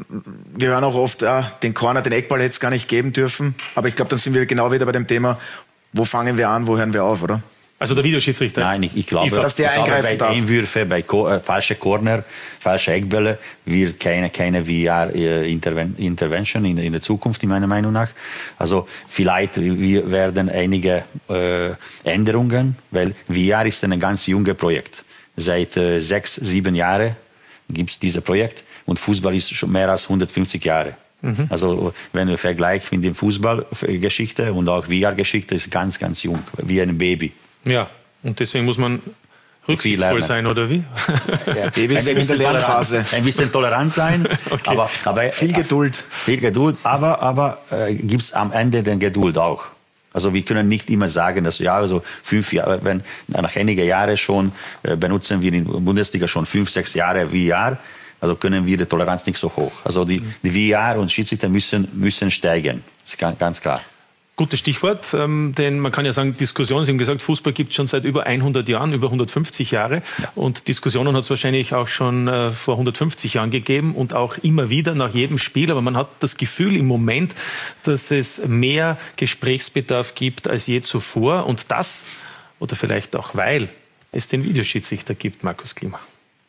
Wir hören auch oft, ah, den Corner, den Eckball hätte es gar nicht geben dürfen. Aber ich glaube, dann sind wir genau wieder bei dem Thema, wo fangen wir an, wo hören wir auf, oder? Also der Videoschiedsrichter? Nein, ich, ich glaube, dass der ich glaube eingreifen bei darf. Einwürfe, bei Co- äh, falsche Corner, falsche Eckbälle wird keine, keine V R-Intervention in, in der Zukunft, in meiner Meinung nach. Also vielleicht wir werden einige äh, Änderungen, weil V R ist ein ganz junges Projekt. Seit äh, sechs, sieben Jahren gibt es dieses Projekt und Fußball ist schon mehr als hundertfünfzig Jahre. Mhm. Also wenn wir vergleichen mit der Fußballgeschichte und auch V R-Geschichte, ist ganz, ganz jung, wie ein Baby. Ja, und deswegen muss man rücksichtsvoll sein, oder wie? Ja, Babys sind in der Lernphase. Ein bisschen tolerant sein, okay. aber, aber viel Geduld. Viel Geduld, aber, aber äh, gibt es am Ende den Geduld auch. Also wir können nicht immer sagen, dass ja, also fünf Jahre, wenn nach einigen Jahren schon äh, benutzen wir in der Bundesliga schon fünf, sechs Jahre V R, also können wir die Toleranz nicht so hoch. Also die, die V R und Schiedsrichter müssen, müssen steigen, das ist ganz, ganz klar. Gutes Stichwort, ähm, denn man kann ja sagen, Diskussionen, Sie haben gesagt, Fußball gibt es schon seit über hundert Jahren, über hundertfünfzig Jahre. Ja. Und Diskussionen hat es wahrscheinlich auch schon äh, vor hundertfünfzig Jahren gegeben und auch immer wieder nach jedem Spiel. Aber man hat das Gefühl im Moment, dass es mehr Gesprächsbedarf gibt als je zuvor. Und das, oder vielleicht auch weil es den Videoschiedsrichter gibt, Markus Klima.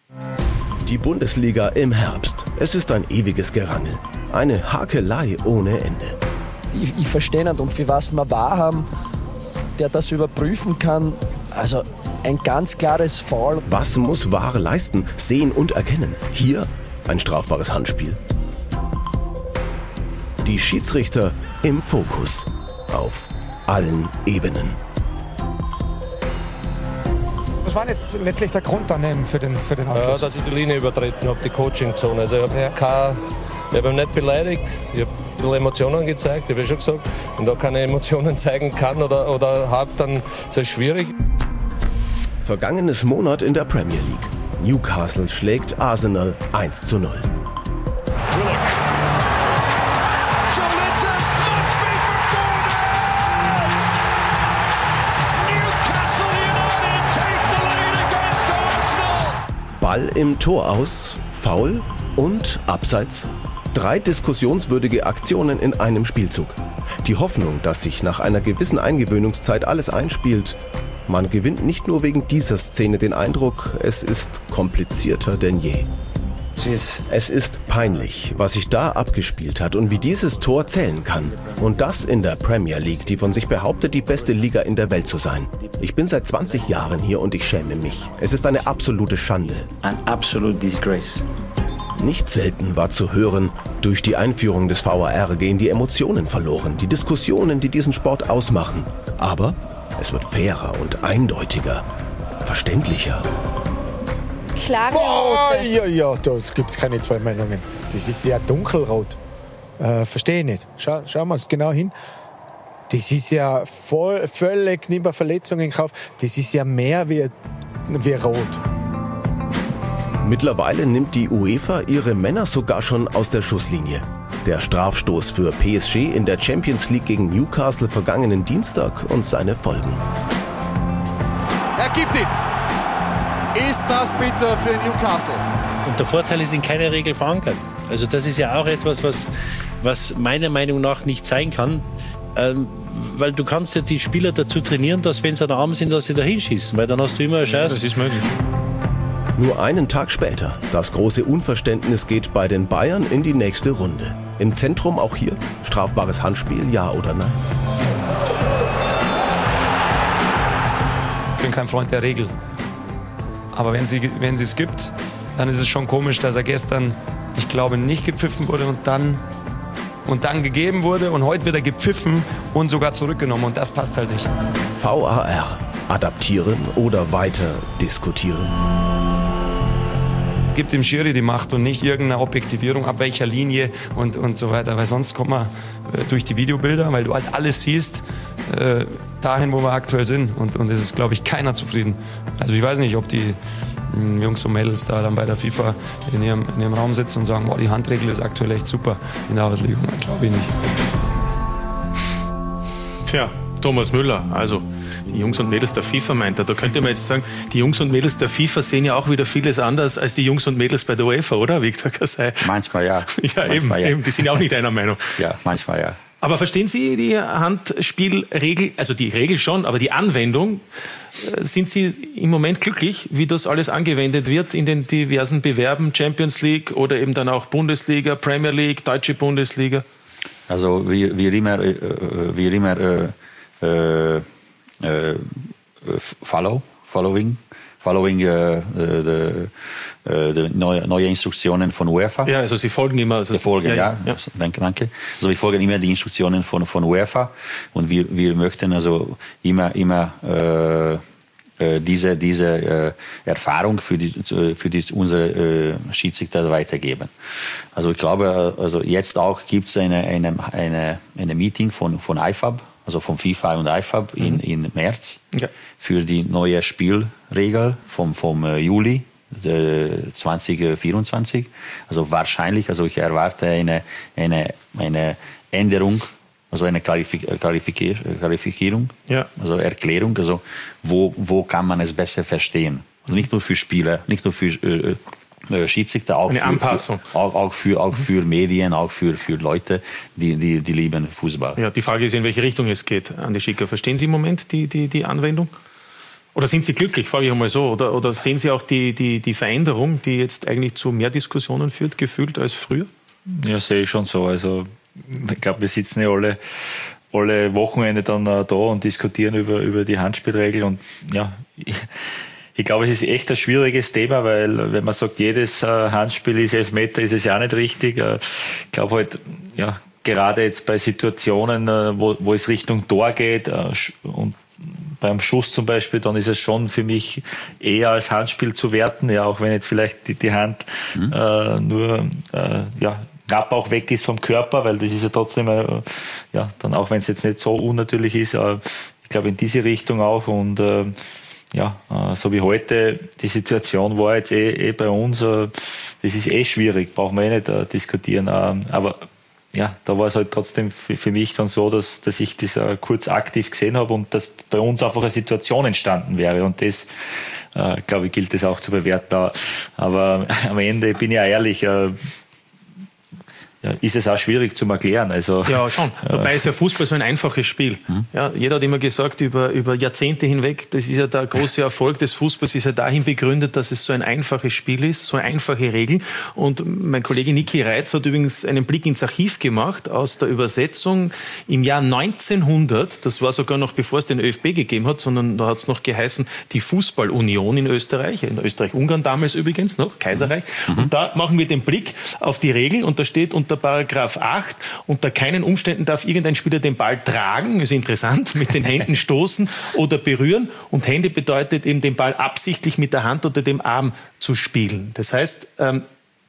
Die Bundesliga im Herbst. Es ist ein ewiges Gerangel. Eine Hakelei ohne Ende. Ich, ich verstehe nicht, und für was wir wahr haben, der das überprüfen kann, also ein ganz klares Foul. Was muss V A R leisten, sehen und erkennen? Hier ein strafbares Handspiel. Die Schiedsrichter im Fokus. Auf allen Ebenen. Was war jetzt letztlich der Grund dann für den, für den Abschluss? Ja, dass ich die Linie übertreten habe, die Coachingzone. Also ich habe ja. kein, ich hab ihn nicht beleidigt, ich habe ein bisschen Emotionen gezeigt, habe ich schon gesagt. Und da keine Emotionen zeigen kann oder, oder habe, dann ist es schwierig. Vergangenes Monat in der Premier League. Newcastle schlägt Arsenal eins zu null. Ball im Tor aus, Foul und Abseits. Drei diskussionswürdige Aktionen in einem Spielzug. Die Hoffnung, dass sich nach einer gewissen Eingewöhnungszeit alles einspielt. Man gewinnt nicht nur wegen dieser Szene den Eindruck, es ist komplizierter denn je. Es ist peinlich, was sich da abgespielt hat und wie dieses Tor zählen kann. Und das in der Premier League, die von sich behauptet, die beste Liga in der Welt zu sein. Ich bin seit zwanzig Jahren hier und ich schäme mich. Es ist eine absolute Schande. An absolute disgrace. Nicht selten war zu hören, durch die Einführung des V A R gehen die Emotionen verloren, die Diskussionen, die diesen Sport ausmachen. Aber es wird fairer und eindeutiger, verständlicher. Klare Boah, Rote. ja, ja, da gibt es keine zwei Meinungen. Das ist ja dunkelrot. Äh, Verstehe ich nicht. Schau, schau mal genau hin. Das ist ja voll, völlig, nimmt eine Verletzung in Kauf. Das ist ja mehr wie, wie rot. Mittlerweile nimmt die UEFA ihre Männer sogar schon aus der Schusslinie. Der Strafstoß für P S G in der Champions League gegen Newcastle vergangenen Dienstag und seine Folgen. Er gibt ihn. Ist das bitter für Newcastle? Und der Vorteil ist in keiner Regel verankert. Also das ist ja auch etwas, was, was meiner Meinung nach nicht sein kann. Ähm, weil du kannst ja die Spieler dazu trainieren, dass wenn sie an der Arm sind, dass sie da hinschießen. Weil dann hast du immer eine Chance. Das ist möglich. Nur einen Tag später. Das große Unverständnis geht bei den Bayern in die nächste Runde. Im Zentrum auch hier strafbares Handspiel, ja oder nein? Ich bin kein Freund der Regel. Aber wenn sie, wenn sie es gibt, dann ist es schon komisch, dass er gestern, ich glaube, nicht gepfiffen wurde und dann, und dann gegeben wurde. Und heute wird er gepfiffen und sogar zurückgenommen. Und das passt halt nicht. V A R. Adaptieren oder weiter diskutieren? Gibt dem Schiri die Macht und nicht irgendeine Objektivierung, ab welcher Linie und, und so weiter. Weil sonst kommt man äh, durch die Videobilder, weil du halt alles siehst, äh, dahin, wo wir aktuell sind. Und, und es ist, glaube ich, keiner zufrieden. Also ich weiß nicht, ob die mh, Jungs und Mädels da dann bei der FIFA in ihrem, in ihrem Raum sitzen und sagen, boah, die Handregel ist aktuell echt super in der Auslegung. Glaube ich nicht. Tja, Thomas Müller, also die Jungs und Mädels der FIFA meint er. Da könnte man jetzt sagen, die Jungs und Mädels der FIFA sehen ja auch wieder vieles anders als die Jungs und Mädels bei der UEFA, oder, Viktor Kassai? Manchmal ja. Ja, manchmal, eben, ja. eben, die sind ja auch nicht einer Meinung. Ja, manchmal ja. Aber verstehen Sie die Handspielregel, also die Regel schon, aber die Anwendung, sind Sie im Moment glücklich, wie das alles angewendet wird in den diversen Bewerben, Champions League oder eben dann auch Bundesliga, Premier League, Deutsche Bundesliga? Also wie, wie immer, äh, wie immer äh, äh, follow, following, following äh, die, die neue, neue Instruktionen von UEFA. Ja, also Sie folgen immer. Also wir folgen, ja, ja. ja. Danke, danke. Also wir folgen immer die Instruktionen von, von UEFA und wir, wir möchten also immer, immer äh, diese, diese äh, Erfahrung für, die, für die, unsere äh, Schiedsrichter weitergeben. Also ich glaube, also jetzt auch gibt es eine, eine, eine, eine Meeting von, von I F A B, also von FIFA und I F A B in, mhm. in März, ja. für die neue Spielregel vom, vom Juli zwanzig vierundzwanzig. Also wahrscheinlich, also ich erwarte eine, eine, eine Änderung, also eine Klarifizierung, ja. also Erklärung, also wo, wo kann man es besser verstehen. Also nicht nur für Spieler, nicht nur für äh, Schiedsrichter, auch eine für, Anpassung. Für, auch, auch, für, auch für Medien, auch für, für Leute, die, die, die lieben Fußball. Ja, die Frage ist, in welche Richtung es geht, Andi Schicker. Verstehen Sie im Moment die, die, die Anwendung? Oder sind Sie glücklich, frage ich einmal so? Oder, oder sehen Sie auch die, die, die Veränderung, die jetzt eigentlich zu mehr Diskussionen führt, gefühlt als früher? Ja, sehe ich schon so. Also ich glaube, wir sitzen ja alle, alle Wochenende dann da und diskutieren über, über die Handspielregel. Und ja, ich, ich glaube, es ist echt ein schwieriges Thema, weil wenn man sagt, jedes Handspiel ist Elfmeter, ist es ja auch nicht richtig. Ich glaube halt, ja, gerade jetzt bei Situationen, wo, wo es Richtung Tor geht und beim Schuss zum Beispiel, dann ist es schon für mich eher als Handspiel zu werten, ja, auch wenn jetzt vielleicht die, die Hand mhm. äh, nur äh, ja, knapp auch weg ist vom Körper, weil das ist ja trotzdem, äh, ja, dann auch wenn es jetzt nicht so unnatürlich ist, äh, ich glaube in diese Richtung auch und äh, ja, äh, so wie heute, die Situation war jetzt eh, eh bei uns, äh, das ist eh schwierig, brauchen wir eh nicht äh, diskutieren, äh, aber ja, da war es halt trotzdem für, für mich dann so, dass, dass ich das äh, kurz aktiv gesehen habe und dass bei uns einfach eine Situation entstanden wäre. Und das, äh, glaube ich, gilt es auch zu bewerten. Aber am Ende bin ich auch ehrlich, äh, ja, ist es auch schwierig zu erklären. Also, ja, schon. Dabei ist ja Fußball so ein einfaches Spiel. Mhm. Ja, jeder hat immer gesagt, über, über Jahrzehnte hinweg, das ist ja der große Erfolg des Fußballs, ist ja dahin begründet, dass es so ein einfaches Spiel ist, so einfache Regeln. Und mein Kollege Niki Reitz hat übrigens einen Blick ins Archiv gemacht aus der Übersetzung im Jahr neunzehnhundert. Das war sogar noch bevor es den ÖFB gegeben hat, sondern da hat es noch geheißen, die Fußballunion in Österreich, in Österreich-Ungarn damals übrigens noch, Kaiserreich. Mhm. Und da machen wir den Blick auf die Regeln und da steht unter Paragraph acht, unter keinen Umständen darf irgendein Spieler den Ball tragen, ist interessant, mit den Händen stoßen oder berühren. Und Hände bedeutet eben, den Ball absichtlich mit der Hand oder dem Arm zu spielen. Das heißt, ähm,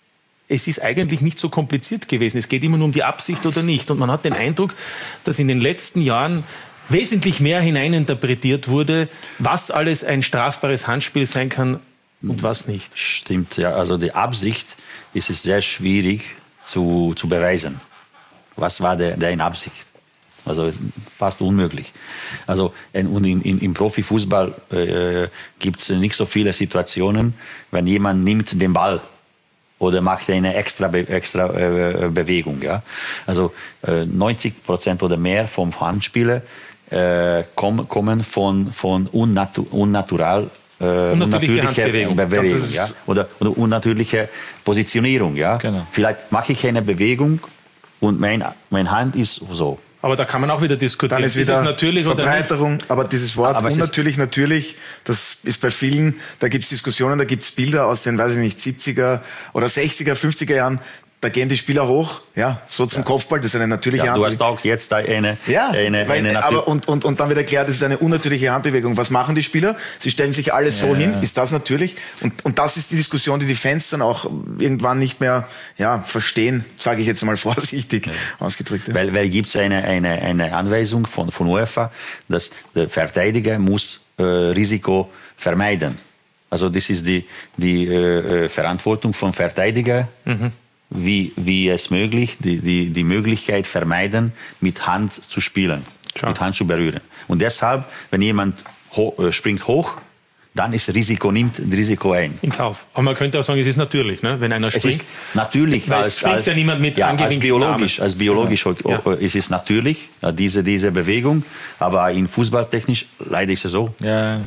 es ist eigentlich nicht so kompliziert gewesen. Es geht immer nur um die Absicht oder nicht. Und man hat den Eindruck, dass in den letzten Jahren wesentlich mehr hineininterpretiert wurde, was alles ein strafbares Handspiel sein kann und was nicht. Stimmt, ja. Also die Absicht ist es sehr schwierig Zu, zu beweisen. Was war der, der in Absicht? Also fast unmöglich. Also in, in, im Profifußball äh, gibt es nicht so viele Situationen, wenn jemand nimmt den Ball oder macht eine extra, extra äh, Bewegung. Ja? Also äh, neunzig Prozent oder mehr vom Handspielen äh, kommen, kommen von, von unnatu, unnatural Äh, unnatürliche Handbewegung, Bewegung, ja? oder, oder unnatürliche Positionierung. Ja? Genau. Vielleicht mache ich eine Bewegung und mein, meine Hand ist so. Aber da kann man auch wieder diskutieren. Dann ist wieder ist natürlich Verbreiterung, oder aber dieses Wort aber unnatürlich, natürlich, das ist bei vielen, da gibt es Diskussionen, da gibt es Bilder aus den, weiß ich nicht, siebziger oder sechziger, fünfziger Jahren, da gehen die Spieler hoch, ja, so zum ja. Kopfball, das ist eine natürliche ja, Handbewegung. Du hast auch jetzt eine, ja, eine, weil, eine aber und, und, und dann wird erklärt, das ist eine unnatürliche Handbewegung. Was machen die Spieler? Sie stellen sich alles ja. so hin, ist das natürlich? Und, und das ist die Diskussion, die die Fans dann auch irgendwann nicht mehr ja, verstehen, sage ich jetzt mal vorsichtig ja. ausgedrückt. Ja. Weil, weil gibt es eine, eine, eine Anweisung von, von UEFA, dass der Verteidiger muss äh, Risiko vermeiden. Also das ist die, die äh, Verantwortung vom Verteidiger. Mhm. Wie, wie es möglich, die, die, die Möglichkeit vermeiden, mit Hand zu spielen, Klar. mit Hand zu berühren. Und deshalb, wenn jemand ho- äh, springt hoch, dann ist Risiko, nimmt Risiko ein. In Kauf. Aber man könnte auch sagen, es ist natürlich, ne? Wenn einer springt. Es ist natürlich, weil als, es springt als, ja niemand mit ja, als biologisch, als biologisch ja. ja. ist es natürlich, diese, diese Bewegung, aber in Fußballtechnisch leider ist es so. Ja.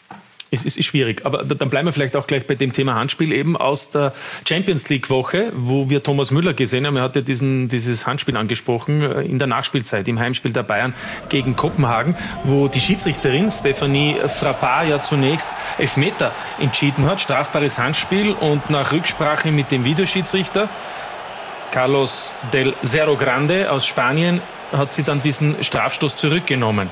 Es ist schwierig, aber dann bleiben wir vielleicht auch gleich bei dem Thema Handspiel eben aus der Champions League Woche, wo wir Thomas Müller gesehen haben. Er hat ja diesen, dieses Handspiel angesprochen in der Nachspielzeit im Heimspiel der Bayern gegen Kopenhagen, wo die Schiedsrichterin Stephanie Frappart ja zunächst Elfmeter entschieden hat, strafbares Handspiel, und nach Rücksprache mit dem Videoschiedsrichter Carlos del Cerro Grande aus Spanien hat sie dann diesen Strafstoß zurückgenommen.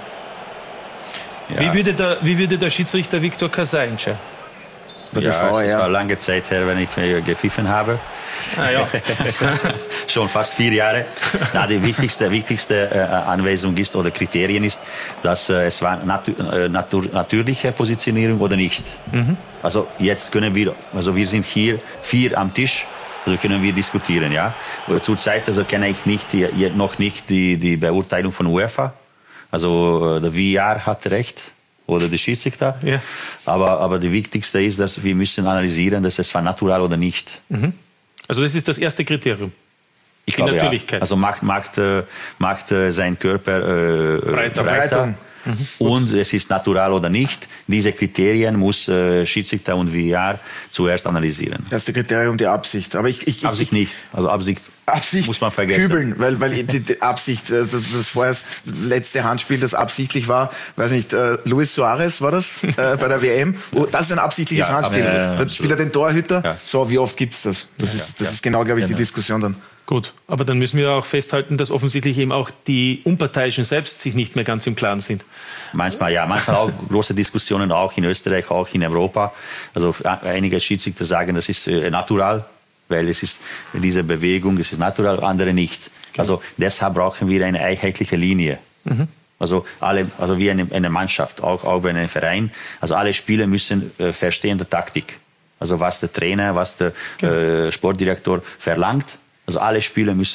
Ja. Wie, würde der, wie würde der Schiedsrichter Victor Casay entscheiden? Ja, es ja. war lange Zeit her, wenn ich gepfiffen habe. Ah, ja. Schon fast vier Jahre. Na, die wichtigste, wichtigste äh, Anweisung ist oder Kriterien ist, dass äh, es war natu äh, natur natürliche Positionierung oder nicht. Mhm. Also jetzt können wir, also wir sind hier vier am Tisch. Also können wir diskutieren, ja. Zurzeit also kenne ich nicht die, noch nicht die, die Beurteilung von UEFA. Also der V R hat recht oder der Schiedsrichter. Ja. Aber, aber das Wichtigste ist, dass wir müssen analysieren, dass es war natural oder nicht. Mhm. Also das ist das erste Kriterium. Ich die glaube, Natürlichkeit. Ja. Also macht, macht, macht sein Körper äh, breiter. breiter. Mhm. Und es ist natural oder nicht. Diese Kriterien muss äh, Schiedsrichter und V R zuerst analysieren. Das erste Kriterium, die Absicht. Aber ich, ich, Absicht ich, nicht. Also Absicht, Absicht muss man vergessen. Kübeln, weil, weil die, die Absicht, das, das vorerst letzte Handspiel, das absichtlich war, weiß nicht, äh, Luis Suarez war das äh, bei der W M. Oh, das ist ein absichtliches ja, Handspiel. Ja, da spielt er den Torhüter. Ja. So, wie oft gibt's das? Das ja, ist, das ja. ist genau, glaube ich, genau. die Diskussion dann. Gut, aber dann müssen wir auch festhalten, dass offensichtlich eben auch die Unparteiischen selbst sich nicht mehr ganz im Klaren sind. Manchmal ja, manchmal auch große Diskussionen, auch in Österreich, auch in Europa. Also einige Schiedsrichter sagen, das ist äh, natural, weil es ist diese Bewegung, es ist natural, andere nicht. Okay. Also deshalb brauchen wir eine einheitliche Linie. Mhm. Also alle, also wie eine, eine Mannschaft, auch, auch bei einem Verein. Also alle Spieler müssen äh, verstehen die Taktik. Also was der Trainer, was der okay. äh, Sportdirektor verlangt. Also alle Spieler müssen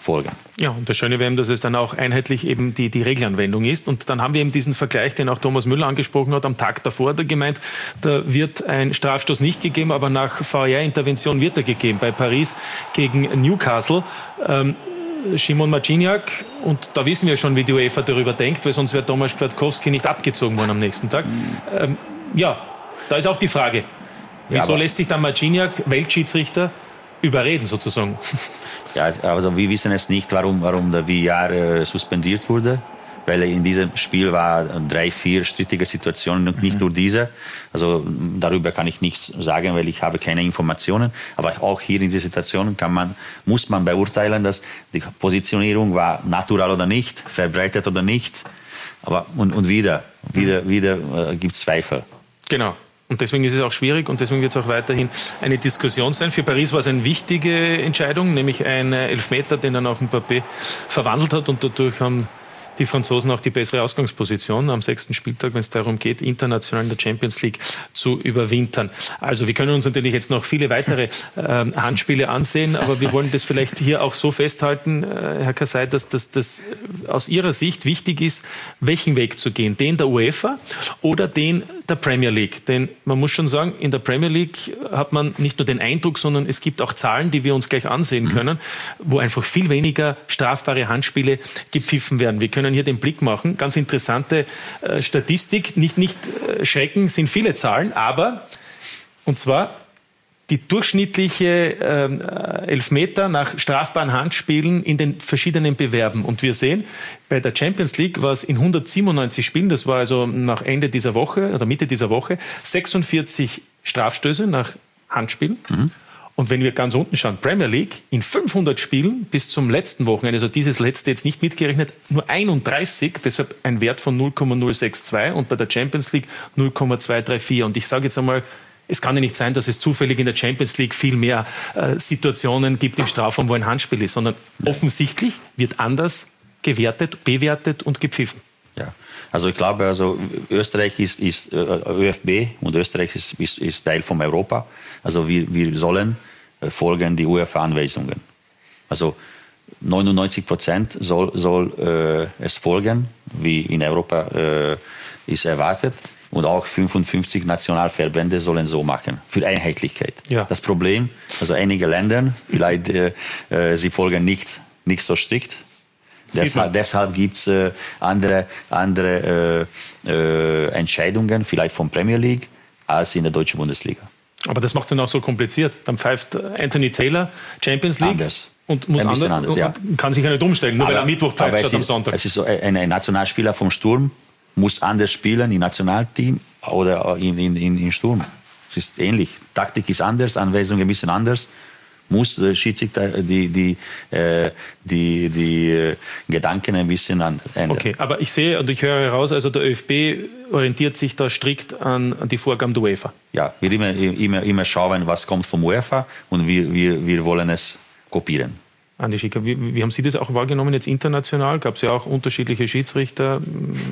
folgen. Ja, und das Schöne wäre eben, dass es dann auch einheitlich eben die, die Regelanwendung ist. Und dann haben wir eben diesen Vergleich, den auch Thomas Müller angesprochen hat, am Tag davor hat er gemeint, da wird ein Strafstoß nicht gegeben, aber nach V A R-Intervention wird er gegeben bei Paris gegen Newcastle. Ähm, Szymon Marciniak, und da wissen wir schon, wie die UEFA darüber denkt, weil sonst wäre Tomasz Kwiatkowski nicht abgezogen worden am nächsten Tag. Ähm, ja, da ist auch die Frage, wieso ja, lässt sich dann Marciniak, Weltschiedsrichter, überreden sozusagen? Ja, also wir wissen es nicht, warum, warum der V A R äh, suspendiert wurde, weil in diesem Spiel war drei, vier strittige Situationen und nicht mhm. nur diese. Also darüber kann ich nichts sagen, weil ich habe keine Informationen. Aber auch hier in dieser Situation kann man, muss man beurteilen, dass die Positionierung war natural oder nicht, verbreitet oder nicht. Aber und, und wieder, wieder, wieder äh, gibt es Zweifel. Genau. Und deswegen ist es auch schwierig und deswegen wird es auch weiterhin eine Diskussion sein. Für Paris war es eine wichtige Entscheidung, nämlich ein Elfmeter, den dann auch Mbappé verwandelt hat, und dadurch haben die Franzosen auch die bessere Ausgangsposition am sechsten Spieltag, wenn es darum geht, international in der Champions League zu überwintern. Also wir können uns natürlich jetzt noch viele weitere äh, Handspiele ansehen, aber wir wollen das vielleicht hier auch so festhalten, äh, Herr Kasai, dass das aus Ihrer Sicht wichtig ist, welchen Weg zu gehen, den der UEFA oder den der Premier League. Denn man muss schon sagen, in der Premier League hat man nicht nur den Eindruck, sondern es gibt auch Zahlen, die wir uns gleich ansehen können, wo einfach viel weniger strafbare Handspiele gepfiffen werden. Wir können hier den Blick machen. Ganz interessante äh, Statistik. Nicht, nicht äh, schrecken, sind viele Zahlen, aber, und zwar die durchschnittliche äh, Elfmeter nach strafbaren Handspielen in den verschiedenen Bewerben. Und wir sehen, bei der Champions League war es in hundertsiebenundneunzig Spielen, das war also nach Ende dieser Woche oder Mitte dieser Woche, sechsundvierzig Strafstöße nach Handspielen. Mhm. Und wenn wir ganz unten schauen, Premier League, in fünfhundert Spielen bis zum letzten Wochenende, also dieses letzte jetzt nicht mitgerechnet, nur einunddreißig, deshalb ein Wert von null Komma null sechs zwei, und bei der Champions League null Komma zwei drei vier. Und ich sage jetzt einmal, es kann ja nicht sein, dass es zufällig in der Champions League viel mehr äh, Situationen gibt im Strafraum, wo ein Handspiel ist, sondern offensichtlich wird anders gewertet, bewertet und gepfiffen. Ja, also ich glaube, also Österreich ist, ist äh, ÖFB und Österreich ist, ist, ist Teil von Europa. Also wir, wir sollen äh, folgen die UEFA-Anweisungen. Also neunundneunzig Prozent soll, soll äh, es folgen, wie in Europa äh, ist erwartet. Und auch fünfundfünfzig Nationalverbände sollen so machen, für Einheitlichkeit. Ja. Das Problem, also einige Länder, vielleicht äh, äh, sie folgen nicht, nicht so strikt. Deshalb, deshalb gibt es äh, andere, andere äh, äh, Entscheidungen, vielleicht von Premier League, als in der deutschen Bundesliga. Aber das macht es dann auch so kompliziert. Dann pfeift Anthony Taylor Champions League anders. Und muss anders, anders ja. und kann sich ja nicht umstellen, nur aber, weil er Mittwoch pfeift statt am Sonntag. Es ist so, ein, ein Nationalspieler vom Sturm muss anders spielen im Nationalteam oder in, in, in Sturm. Es ist ähnlich. Taktik ist anders, Anweisungen ein bisschen anders. Muss der Schiedsrichter die, die, äh, die, die äh, Gedanken ein bisschen ändern. Okay, aber ich sehe und ich höre heraus, also der ÖFB orientiert sich da strikt an, an die Vorgaben der UEFA. Ja, wir immer, immer, immer schauen, was kommt vom UEFA, und wir, wir, wir wollen es kopieren. Andi Schicker, wie, wie haben Sie das auch wahrgenommen jetzt international? Gab es ja auch unterschiedliche Schiedsrichter.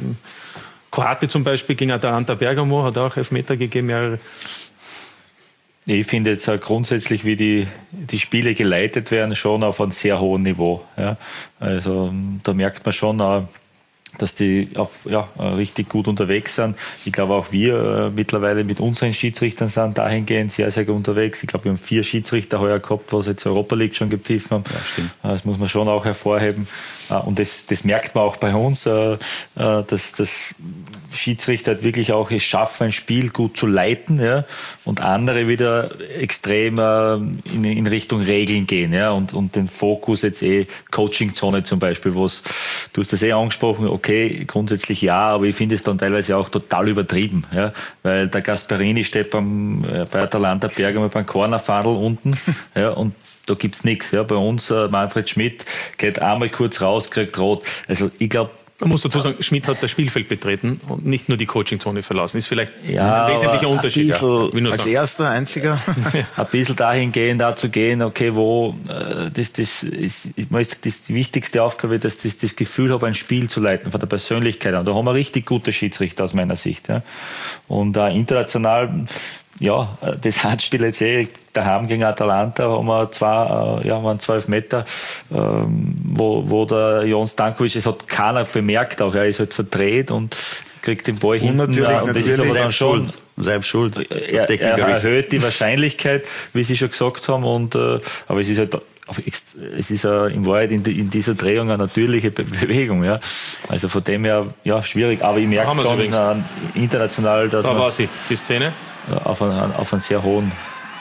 Kroate zum Beispiel gegen Atalanta Bergamo hat auch Elfmeter gegeben, mehrere. Ich finde jetzt grundsätzlich, wie die, die Spiele geleitet werden, schon auf einem sehr hohen Niveau. Ja. Also da merkt man schon, dass die auf, ja, richtig gut unterwegs sind. Ich glaube auch wir äh, mittlerweile mit unseren Schiedsrichtern sind dahingehend sehr, sehr gut unterwegs. Ich glaube, wir haben vier Schiedsrichter heuer gehabt, was jetzt Europa League schon gepfiffen haben. Ja, stimmt. Das muss man schon auch hervorheben. Und das, das merkt man auch bei uns, dass das Schiedsrichter halt wirklich auch es schaffen, ein Spiel gut zu leiten, ja, und andere wieder extrem in, in Richtung Regeln gehen, ja, und, und den Fokus jetzt eh Coaching-Zone zum Beispiel, wo es, du hast das eh angesprochen, okay, grundsätzlich ja, aber ich finde es dann teilweise auch total übertrieben, ja, weil der Gasperini steht beim, bei Atalanta Bergamo beim Cornerfadel unten, ja, und da gibt's nichts. Ja. Bei uns, äh, Manfred Schmidt geht einmal kurz raus, kriegt rot. Also ich glaube, man muss dazu sagen, Schmidt hat das Spielfeld betreten und nicht nur die Coachingzone verlassen. Ist vielleicht ja, ein wesentlicher Unterschied. Bisschen, ja, als sagen. erster, einziger. Ein bisschen dahingehend da zu gehen, okay, wo äh, das, das ist, das ist die wichtigste Aufgabe, dass ich das, das Gefühl habe, ein Spiel zu leiten, von der Persönlichkeit an. Da haben wir richtig gute Schiedsrichter aus meiner Sicht. Ja. Und äh, international ja, das Handspiel jetzt eh daheim gegen Atalanta haben wir zwei, ja, waren zwölf Meter, ähm, wo, wo der Jon Stankovic, es hat keiner bemerkt, auch er ist halt verdreht und kriegt den Ball hinten. Und, natürlich, und das ist aber dann schon selbst schuld. Er, er erhöht die Wahrscheinlichkeit, wie Sie schon gesagt haben, und, äh, aber es ist halt es ist uh, in Wahrheit in, die, in dieser Drehung eine natürliche Be- Bewegung. Ja. Also von dem her ja, schwierig, aber ich merke schon äh, international, dass da man war sie, die Szene. Auf einen, auf einen sehr hohen.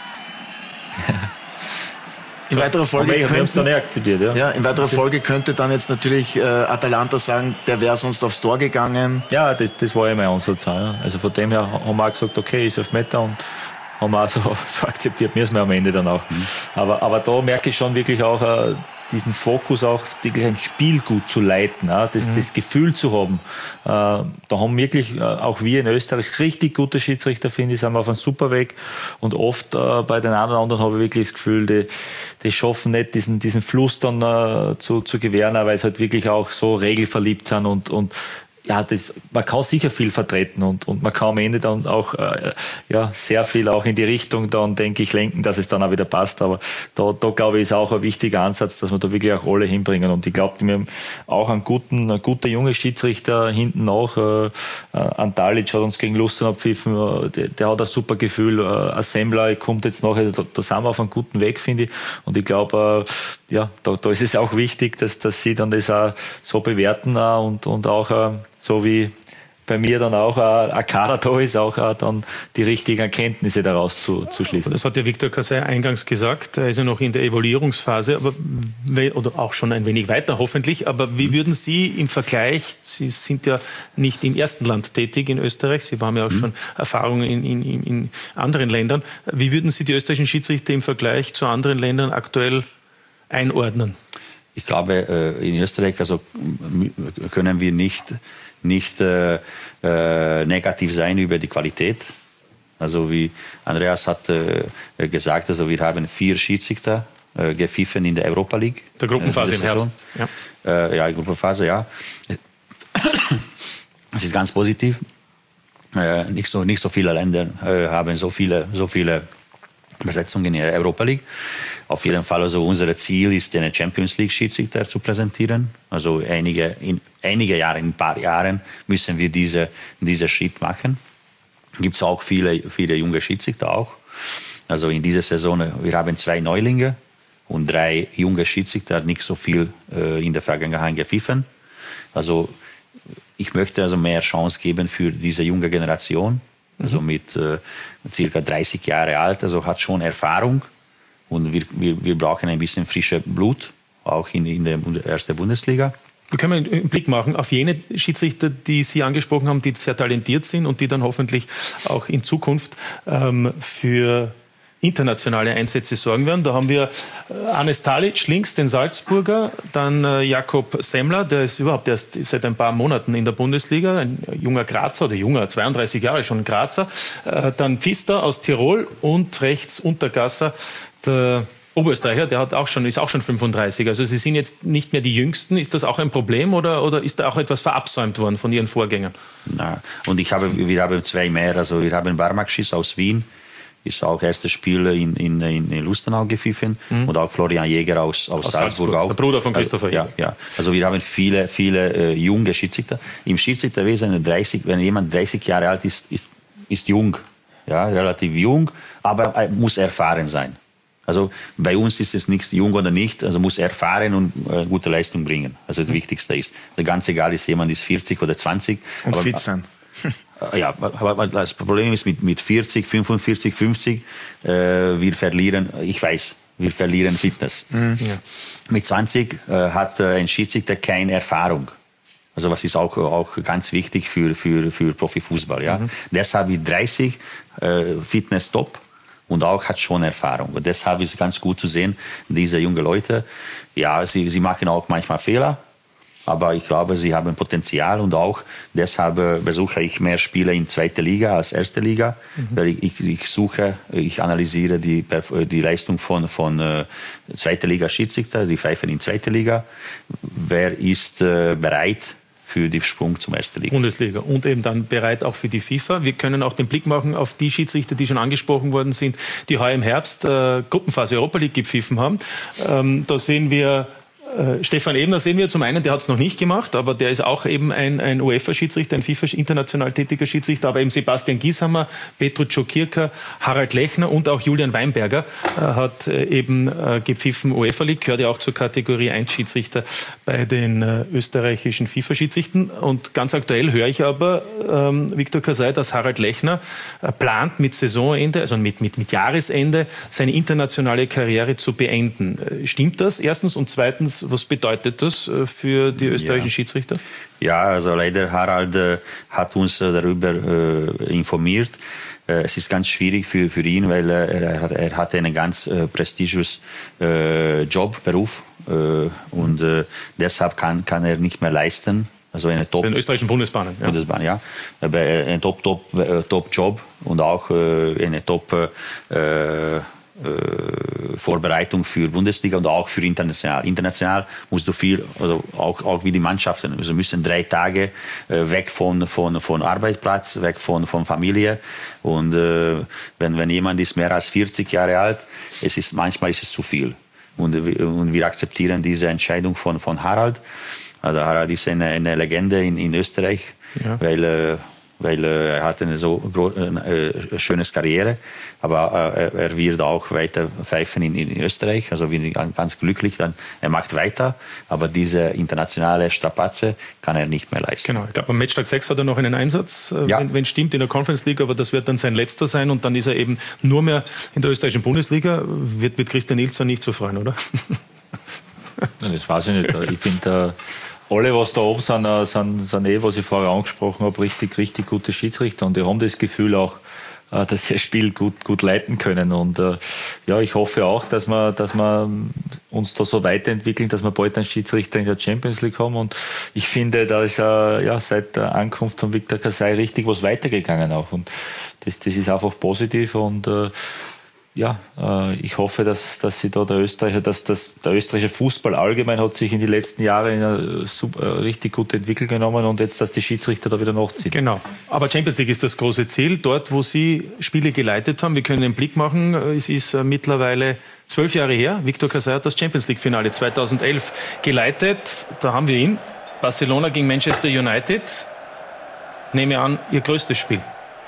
In weiterer Folge wir könnten, haben es dann eh akzeptiert, ja. Ja, in weiterer Folge könnte dann jetzt natürlich äh, Atalanta sagen, der wäre sonst aufs Tor gegangen. Ja, das, das war ja mein Ansatz. Ja. Also von dem her haben wir auch gesagt, okay, ist elf Meter, und haben wir auch so, so akzeptiert, müssen wir am Ende dann auch. Mhm. Aber, aber da merke ich schon wirklich auch äh, diesen Fokus, auch wirklich ein Spiel gut zu leiten, ja, das, mhm. das Gefühl zu haben. Äh, da haben wirklich äh, auch wir in Österreich richtig gute Schiedsrichter, finde ich, sind wir auf einem super Weg. Und oft äh, bei den anderen, anderen habe ich wirklich das Gefühl, die, die schaffen nicht diesen, diesen Fluss dann äh, zu, zu gewähren, weil sie halt wirklich auch so regelverliebt sind und, und ja, das, man kann sicher viel vertreten, und, und man kann am Ende dann auch äh, ja, sehr viel auch in die Richtung dann, denke ich, lenken, dass es dann auch wieder passt. Aber da, da glaube ich, ist auch ein wichtiger Ansatz, dass wir da wirklich auch alle hinbringen. Und ich glaube, wir haben auch einen guten, einen guten jungen Schiedsrichter hinten nach. Äh, Antalic hat uns gegen Lustenau abpfiffen, äh, der, der hat ein super Gefühl. Äh, Assembler kommt jetzt nachher, da, da sind wir auf einem guten Weg, finde ich. Und ich glaube, äh, ja, da, da ist es auch wichtig, dass, dass sie dann das auch so bewerten äh, und, und auch äh, so wie bei mir dann auch ein Kader da ist, auch dann die richtigen Erkenntnisse daraus zu, zu schließen. Das hat ja Viktor Kassai eingangs gesagt, er ist ja noch in der Evaluierungsphase, aber, oder auch schon ein wenig weiter hoffentlich, aber wie würden Sie im Vergleich, Sie sind ja nicht im ersten Land tätig in Österreich, Sie haben ja auch mhm. schon Erfahrungen in, in, in anderen Ländern, wie würden Sie die österreichischen Schiedsrichter im Vergleich zu anderen Ländern aktuell einordnen? Ich glaube, in Österreich also können wir nicht nicht äh, äh, negativ sein über die Qualität. Also wie Andreas hat äh, gesagt, also wir haben vier Schiedsrichter äh, gepfiffen in der Europa League. Der Gruppenphase äh, im Herbst. Ja, äh, ja Gruppenphase, ja. Das ist ganz positiv. Äh, nicht so nicht so viele Länder äh, haben so viele so viele Besetzungen in der Europa League. Auf jeden Fall, also unser Ziel ist, den Champions League Schiedsrichter zu präsentieren. Also einige, in einige Jahre, in ein paar Jahren müssen wir diese, diesen Schritt machen. Gibt es auch viele, viele junge Schiedsrichter auch. Also in dieser Saison, wir haben zwei Neulinge und drei junge Schiedsrichter, nicht so viel äh, in der Vergangenheit gepfiffen. Also ich möchte also mehr Chance geben für diese junge Generation. Also mit äh, circa dreißig Jahre alt, also hat schon Erfahrung. Und wir, wir, wir brauchen ein bisschen frisches Blut, auch in, in der ersten Bundesliga. Wir können einen Blick machen auf jene Schiedsrichter, die Sie angesprochen haben, die sehr talentiert sind und die dann hoffentlich auch in Zukunft ähm, für internationale Einsätze sorgen werden. Da haben wir Anes Talic links, den Salzburger, dann äh, Jakob Semmler, der ist überhaupt erst seit ein paar Monaten in der Bundesliga, ein junger Grazer, oder junger, zweiunddreißig Jahre schon Grazer, äh, dann Pfister aus Tirol und rechts Untergasser, der Oberösterreicher, der hat auch schon, ist auch schon fünfunddreißig. Also Sie sind jetzt nicht mehr die Jüngsten. Ist das auch ein Problem, oder, oder ist da auch etwas verabsäumt worden von Ihren Vorgängern? Na, und ich habe, wir haben zwei mehr. Also wir haben Barmakschis aus Wien, ist auch erstes Spiel in, in, in Lustenau gepfiffen, mhm. und auch Florian Jäger aus, aus, aus Salzburg, Salzburg auch. Der Bruder von Christopher also, Jäger. Ja, ja. Also wir haben viele, viele äh, junge Schiedsrichter. Im Schiedsrichterwesen, dreißig, wenn jemand dreißig Jahre alt ist, ist, ist jung, ja, relativ jung, aber er muss erfahren sein. Also bei uns ist es nicht jung oder nicht, also muss erfahren und äh, gute Leistung bringen. Also das mhm. Wichtigste ist, ganz egal ist, jemand ist vierzig oder zwanzig. Und aber, fit sein. Ja, aber das Problem ist mit, mit vierzig, fünfundvierzig, fünfzig, äh, wir verlieren, ich weiß, wir verlieren Fitness. Mhm. Ja. Mit zwanzig äh, hat äh, ein Schiedsrichter keine Erfahrung. Also was ist auch, auch ganz wichtig für, für, für Profifußball. Ja? Mhm. Deshalb mit dreißig äh, Fitness top. Und auch hat schon Erfahrung. Und deshalb ist es ganz gut zu sehen, diese jungen Leute, ja, sie, sie machen auch manchmal Fehler, aber ich glaube, sie haben Potenzial, und auch deshalb äh, besuche ich mehr Spiele in zweiter Liga als erste Liga, mhm. weil ich, ich, ich suche, ich analysiere die, die Leistung von, von äh, zweiter Liga Schiedsrichter, die pfeifen in zweiter Liga. Wer ist äh, bereit für den Sprung zum ersten Liga. Bundesliga und eben dann bereit auch für die FIFA. Wir können auch den Blick machen auf die Schiedsrichter, die schon angesprochen worden sind, die heuer im Herbst äh, Gruppenphase Europa League gepfiffen haben. Ähm, da sehen wir Äh, Stefan Ebner sehen wir zum einen, der hat es noch nicht gemacht, aber der ist auch eben ein, ein UEFA-Schiedsrichter, ein FIFA-international tätiger Schiedsrichter, aber eben Sebastian Gieshammer, Petru Czokirka, Harald Lechner und auch Julian Weinberger äh, hat äh, eben äh, gepfiffen UEFA League, gehört ja auch zur Kategorie eins Schiedsrichter bei den äh, österreichischen FIFA-Schiedsrichtern. Und ganz aktuell höre ich aber, ähm, Viktor Kasai, dass Harald Lechner äh, plant mit Saisonende, also mit, mit, mit Jahresende, seine internationale Karriere zu beenden. Äh, stimmt das erstens? Und zweitens, was bedeutet das für die österreichischen ja. Schiedsrichter? Ja, also leider Harald äh, hat uns äh, darüber äh, informiert. Äh, es ist ganz schwierig für, für ihn, weil äh, er, hat, er hatte einen ganz äh, prestigiösen äh, Job, Beruf äh, und äh, deshalb kann, kann er nicht mehr leisten. Also eine Top. Den österreichischen Bundesbahnen. Ja. Bundesbahn, ja. Aber ein Top, Top, Top Job und auch äh, eine Top äh, Vorbereitung für Bundesliga und auch für international. International musst du viel, also auch, auch wie die Mannschaften, also müssen drei Tage äh, weg von, von, von Arbeitsplatz, weg von, von Familie. Und äh, wenn, wenn jemand ist mehr als vierzig Jahre alt, es ist, manchmal ist es zu viel. Und, und wir akzeptieren diese Entscheidung von, von Harald. Also Harald ist eine, eine Legende in, in Österreich, ja. weil äh, weil äh, er hat eine so äh, schöne Karriere, aber äh, er wird auch weiter pfeifen in, in Österreich, also wir sind ganz glücklich, dann er macht weiter, aber diese internationale Strapaze kann er nicht mehr leisten. Genau, ich glaube am Matchtag sechs hat er noch einen Einsatz, äh, ja. wenn, wenn stimmt, in der Conference League, aber das wird dann sein letzter sein und dann ist er eben nur mehr in der österreichischen Bundesliga, wird mit Christian Ilzer nicht so freuen, oder? Das weiß ich nicht, ich finde alle, was da oben sind, sind, sind eh, was ich vorher angesprochen habe, richtig, richtig gute Schiedsrichter. Und die haben das Gefühl auch, dass sie das Spiel gut, gut leiten können. Und ja, ich hoffe auch, dass wir, dass wir uns da so weiterentwickeln, dass wir bald einen Schiedsrichter in der Champions League haben. Und ich finde, da ist ja, seit der Ankunft von Viktor Kasai richtig was weitergegangen auch. Und das, das ist einfach positiv und ja, äh, ich hoffe, dass, dass sie da der Österreicher, dass, dass der österreichische Fußball allgemein hat sich in die letzten Jahre in eine super, richtig gute Entwicklung genommen und jetzt, dass die Schiedsrichter da wieder nachziehen. Genau. Aber Champions League ist das große Ziel. Dort, wo Sie Spiele geleitet haben, wir können einen Blick machen, es ist mittlerweile zwölf Jahre her. Viktor Kasai hat das Champions League Finale zweitausendelf geleitet. Da haben wir ihn. Barcelona gegen Manchester United. Nehme an, Ihr größtes Spiel.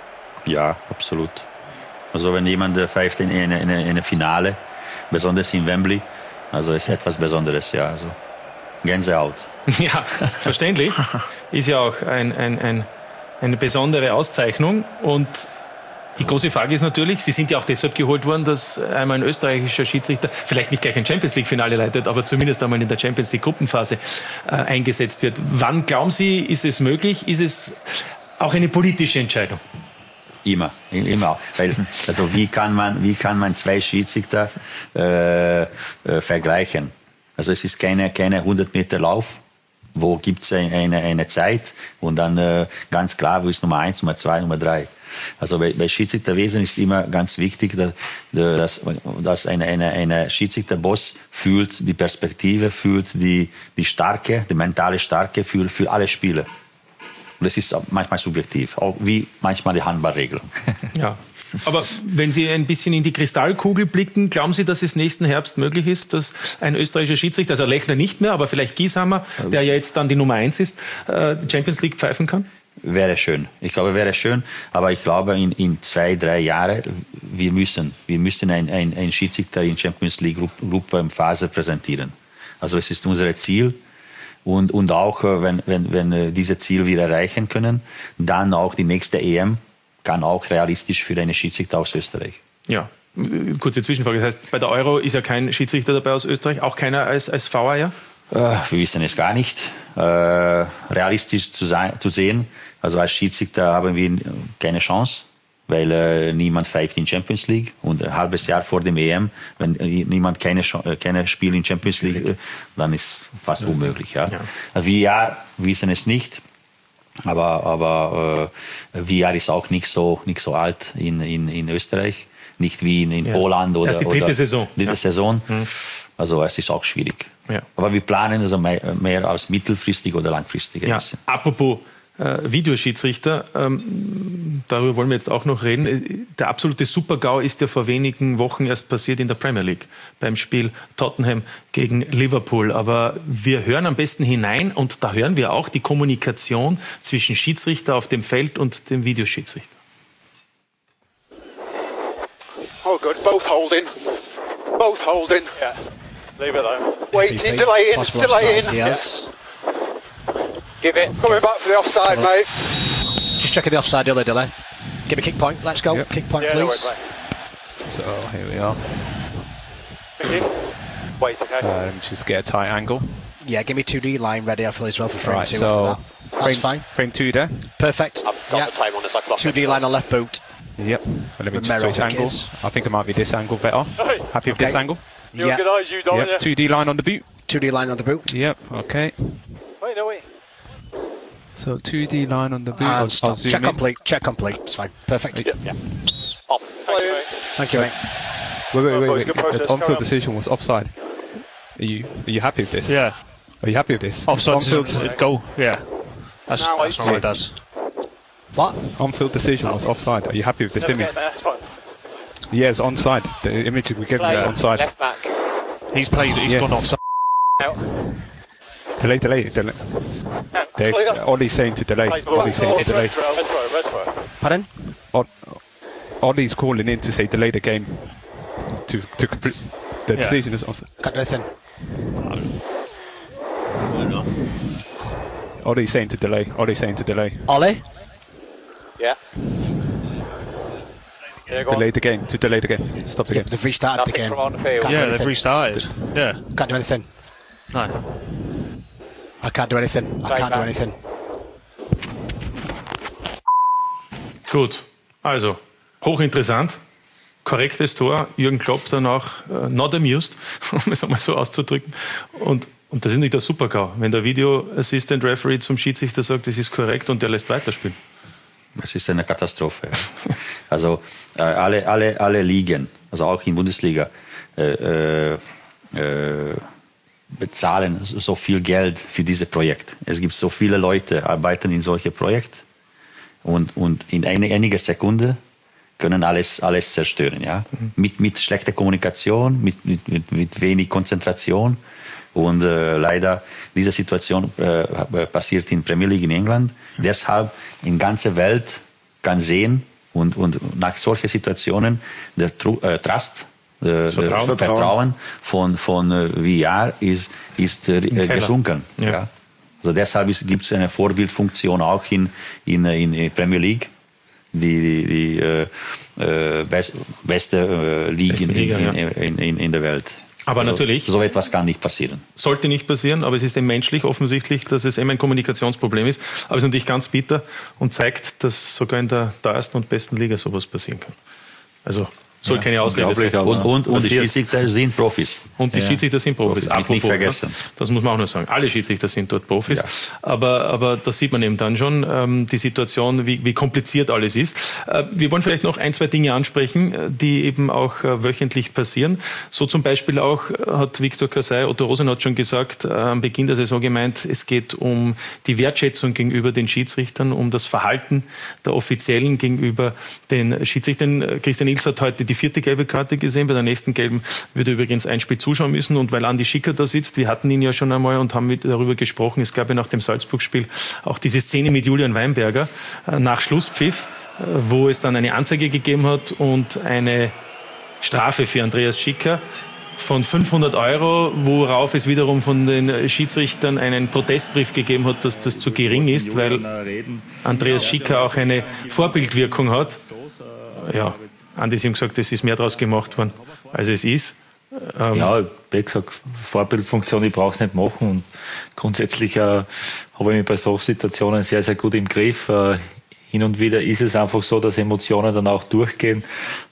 Ja, absolut. Also wenn jemand pfeift in eine, eine, eine Finale, besonders in Wembley, also ist etwas Besonderes, ja. Also Gänsehaut. Ja, verständlich. Ist ja auch ein, ein, ein, eine besondere Auszeichnung. Und die große Frage ist natürlich, Sie sind ja auch deshalb geholt worden, dass einmal ein österreichischer Schiedsrichter vielleicht nicht gleich ein Champions-League-Finale leitet, aber zumindest einmal in der Champions-League-Gruppenphase äh, eingesetzt wird. Wann, glauben Sie, ist es möglich? Ist es auch eine politische Entscheidung? Immer, immer. Weil, also wie kann man, wie kann man zwei Schiedsrichter äh, äh, vergleichen? Also es ist keine, keine hundert Meter Lauf, wo gibt es eine, eine Zeit und dann äh, ganz klar, wo ist Nummer eins, Nummer zwei, Nummer drei. Also bei, bei Schiedsrichterwesen ist immer ganz wichtig, dass, dass, dass eine, eine, eine Schiedsrichterboss fühlt die Perspektive, fühlt die, die Stärke, die mentale Stärke für, für alle Spieler. Und das ist manchmal subjektiv, auch wie manchmal die Handballregeln. Ja, aber wenn Sie ein bisschen in die Kristallkugel blicken, glauben Sie, dass es nächsten Herbst möglich ist, dass ein österreichischer Schiedsrichter, also Lechner nicht mehr, aber vielleicht Gieshammer, der ja jetzt dann die Nummer eins ist, die Champions League pfeifen kann? Wäre schön. Ich glaube, wäre schön. Aber ich glaube, in, in zwei, drei Jahren, wir müssen, wir müssen ein, ein, ein Schiedsrichter in Champions League Gruppenphase präsentieren. Also es ist unser Ziel. Und, und auch, wenn, wenn, wenn wir dieses Ziel wir erreichen können, dann auch die nächste E M kann auch realistisch für eine Schiedsrichter aus Österreich. Ja, kurze Zwischenfrage. Das heißt, bei der Euro ist ja kein Schiedsrichter dabei aus Österreich, auch keiner als, als V A R? Äh, wir wissen es gar nicht. Äh, realistisch zu, sein, zu sehen, also als Schiedsrichter haben wir keine Chance, weil äh, niemand pfeift in Champions League und ein halbes Jahr vor dem E M, wenn äh, niemand keine, äh, keine Spiel in Champions League, äh, dann ist fast unmöglich. Ja. Ja. Also wir ja, wissen es nicht, aber, aber äh, V R ist auch nicht so, nicht so alt in, in, in Österreich, nicht wie in, in ja, Poland oder erst die dritte oder Saison. Dritte ja. Saison. Mhm. Also es ist auch schwierig. Ja. Aber wir planen also mehr, mehr als mittelfristig oder langfristig. Ja. Apropos äh, Videoschiedsrichter, ähm, darüber wollen wir jetzt auch noch reden. Der absolute Super-GAU ist ja vor wenigen Wochen erst passiert in der Premier League beim Spiel Tottenham gegen Liverpool. Aber wir hören am besten hinein und da hören wir auch die Kommunikation zwischen Schiedsrichter auf dem Feld und dem Videoschiedsrichter. Oh good, both holding. Both holding. Yeah. Leave it though. Waiting, delaying, delaying. Yes. Give it. Coming back for the offside, mate. Just checking the offside, delay, delay. Give me kick point. Let's go. Yep. Kick point, yeah, please. No worries, so here we are. Wait, okay. Um, just get a tight angle. Yeah, give me two D line ready after as well for frame right, two. So after that. That's frame, fine. Frame two there. Perfect. I've got yep. the time on this. I clocked two D line on left boot. Yep. Well, let me just Romero switch angles. I think it might be this angle better. Hey. Happy with Okay. this angle? You yep. organise you, don't yep. you? two D line on the boot. two D line on the boot. Yep. Okay. Wait, no, wait. So two D line on the boot. And I'll, stop. I'll zoom Check in. complete. Check complete. It's fine. Perfect. Yeah. yeah. Off. Thank you, mate. Thank you, mate. Wait, wait, wait, Boys, wait. good process, The carry on-field on. decision was offside. Are you are you happy with this? Yeah. Are you happy with this? Offside On-field decision, go. Yeah. That's, Now that's I what see. it does. What? On-field decision was offside. Are you happy with this Never image? get there, it's fine. Yeah, it's onside. The image we given is onside. Left back. He's played, he's Yeah. gone offside. Out. Delay, delay, delay. Dave, Clear. Ollie's saying to delay. Ollie's saying to delay. Red throw, red throw, red throw. Pardon? Odd- Ollie's calling in to say delay the game. To to complete the Yeah. decision is offside. Can't do anything. Ollie's saying to delay. Ollie's saying to delay. Ollie? Yeah. Yeah, go Delay on. the game. To delay the game. Stop the Yeah, game. but they've restarted Nothing the game. from on the field. Can't Yeah, do they've anything. restarted. Yeah. Can't do anything. No. I can't do anything. I Right can't do back. anything. Gut, also hochinteressant. Korrektes Tor. Jürgen Klopp danach uh, not amused, um es einmal so auszudrücken. Und, und das ist nicht der Super-GAU, wenn der Video Assistant Referee zum Schiedsrichter sagt, das ist korrekt und der lässt weiterspielen. Das ist eine Katastrophe. Also äh, alle, alle, alle Ligen, also auch in Bundesliga, äh, äh, bezahlen so viel Geld für dieses Projekt. Es gibt so viele Leute, arbeiten in solche Projekte und, und in eine, einige Sekunden können alles, alles zerstören. Ja? Mhm. Mit, mit schlechter Kommunikation, mit, mit, mit, mit wenig Konzentration. Und äh, leider, diese Situation äh, passiert in Premier League in England. Mhm. Deshalb in ganzer Welt kann sehen und, und nach solchen Situationen der Tru- äh, Trust, äh, Das Vertrauen. der Vertrauen von, von äh, V R ist, ist äh, gesunken. Ja. Ja. Also deshalb gibt es eine Vorbildfunktion auch in, in, in Premier League, die, die, die äh, äh, best, beste äh, Liga, Beste Liga in, ja. in, in, in der Welt. Aber also, natürlich. So etwas kann nicht passieren. Sollte nicht passieren, aber es ist eben menschlich offensichtlich, dass es eben ein Kommunikationsproblem ist. Aber es ist natürlich ganz bitter und zeigt, dass sogar in der teuersten und besten Liga sowas passieren kann. Also soll Ja, keine Ausrede sein. Und, und, und die Schiedsrichter sind Profis. Und die Ja. Schiedsrichter sind Profis. Profis, nicht vergessen. Ne? Das muss man auch noch sagen. Alle Schiedsrichter sind dort Profis. Ja. Aber, aber da sieht man eben dann schon ähm, die Situation, wie, wie kompliziert alles ist. Äh, wir wollen vielleicht noch ein, zwei Dinge ansprechen, die eben auch äh, wöchentlich passieren. So zum Beispiel auch äh, hat Viktor Kassai, Otto Rosenhaut schon gesagt, äh, am Beginn der Saison gemeint, es geht um die Wertschätzung gegenüber den Schiedsrichtern, um das Verhalten der Offiziellen gegenüber den Schiedsrichtern. Christian Ilz hat heute die vierte gelbe Karte gesehen. Bei der nächsten gelben würde er übrigens ein Spiel zuschauen müssen. Und weil Andi Schicker da sitzt, wir hatten ihn ja schon einmal und haben mit darüber gesprochen. Es gab ja nach dem Salzburg-Spiel auch diese Szene mit Julian Weinberger äh, nach Schlusspfiff, äh, wo es dann eine Anzeige gegeben hat und eine Strafe für Andreas Schicker von fünfhundert Euro, worauf es wiederum von den Schiedsrichtern einen Protestbrief gegeben hat, dass das zu gering ist, weil Andreas Schicker auch eine Vorbildwirkung hat. Ja, Andi, Sie haben gesagt, es ist mehr daraus gemacht worden, als es ist. Ähm ja, wie gesagt, Vorbildfunktion, ich brauche es nicht machen. Und grundsätzlich äh, habe ich mich bei solchen Situationen sehr, sehr gut im Griff. Äh, hin und wieder ist es einfach so, dass Emotionen dann auch durchgehen.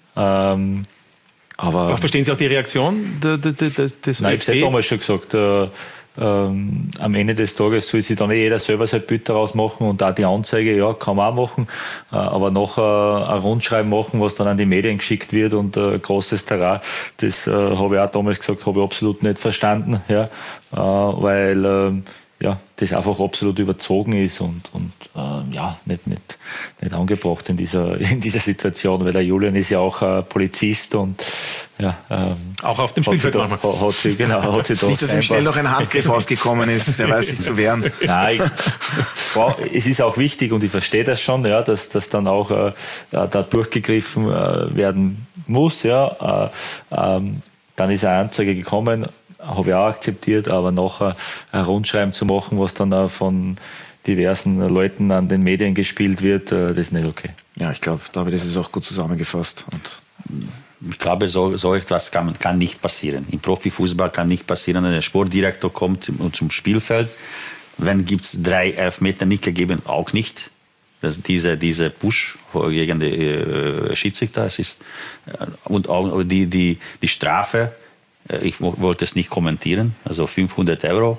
Ähm, aber, aber verstehen Sie auch die Reaktion des, des Nein, ich habe damals schon gesagt, äh, ähm, am Ende des Tages soll sich dann eh jeder selber sein Bild daraus machen und auch die Anzeige, ja, kann man auch machen, äh, aber nachher ein Rundschreiben machen, was dann an die Medien geschickt wird und äh, großes Terrain, das äh, habe ich auch damals gesagt, habe ich absolut nicht verstanden, ja, äh, weil äh, ja, das einfach absolut überzogen ist und, und äh, ja, nicht, nicht, nicht angebracht in dieser, in dieser Situation, weil der Julian ist ja auch äh, Polizist und ja, ähm, auch auf dem Spielfeld da, hat, hat sie, genau, hat sie da nicht, dass ihm schnell noch ein Handgriff ausgekommen ist, der weiß sich zu wehren. Nein, ich, es ist auch wichtig und ich verstehe das schon, ja, dass, dass dann auch äh, da durchgegriffen äh, werden muss. Ja, äh, ähm, dann ist eine Anzeige gekommen, habe ich auch akzeptiert, aber nachher ein Rundschreiben zu machen, was dann auch von diversen Leuten an den Medien gespielt wird, das ist nicht okay. Ja, ich glaube, David, das ist auch gut zusammengefasst. Und ich glaube, so, so etwas kann, kann nicht passieren. Im Profifußball kann nicht passieren, wenn der Sportdirektor kommt zum, zum Spielfeld. Wenn gibt es drei Elfmeter nicht gegeben, auch nicht. Das, diese, diese Push gegen die äh, Schiedsrichter, es ist, äh, und auch die, die, die Strafe, ich wollte es nicht kommentieren, also fünfhundert Euro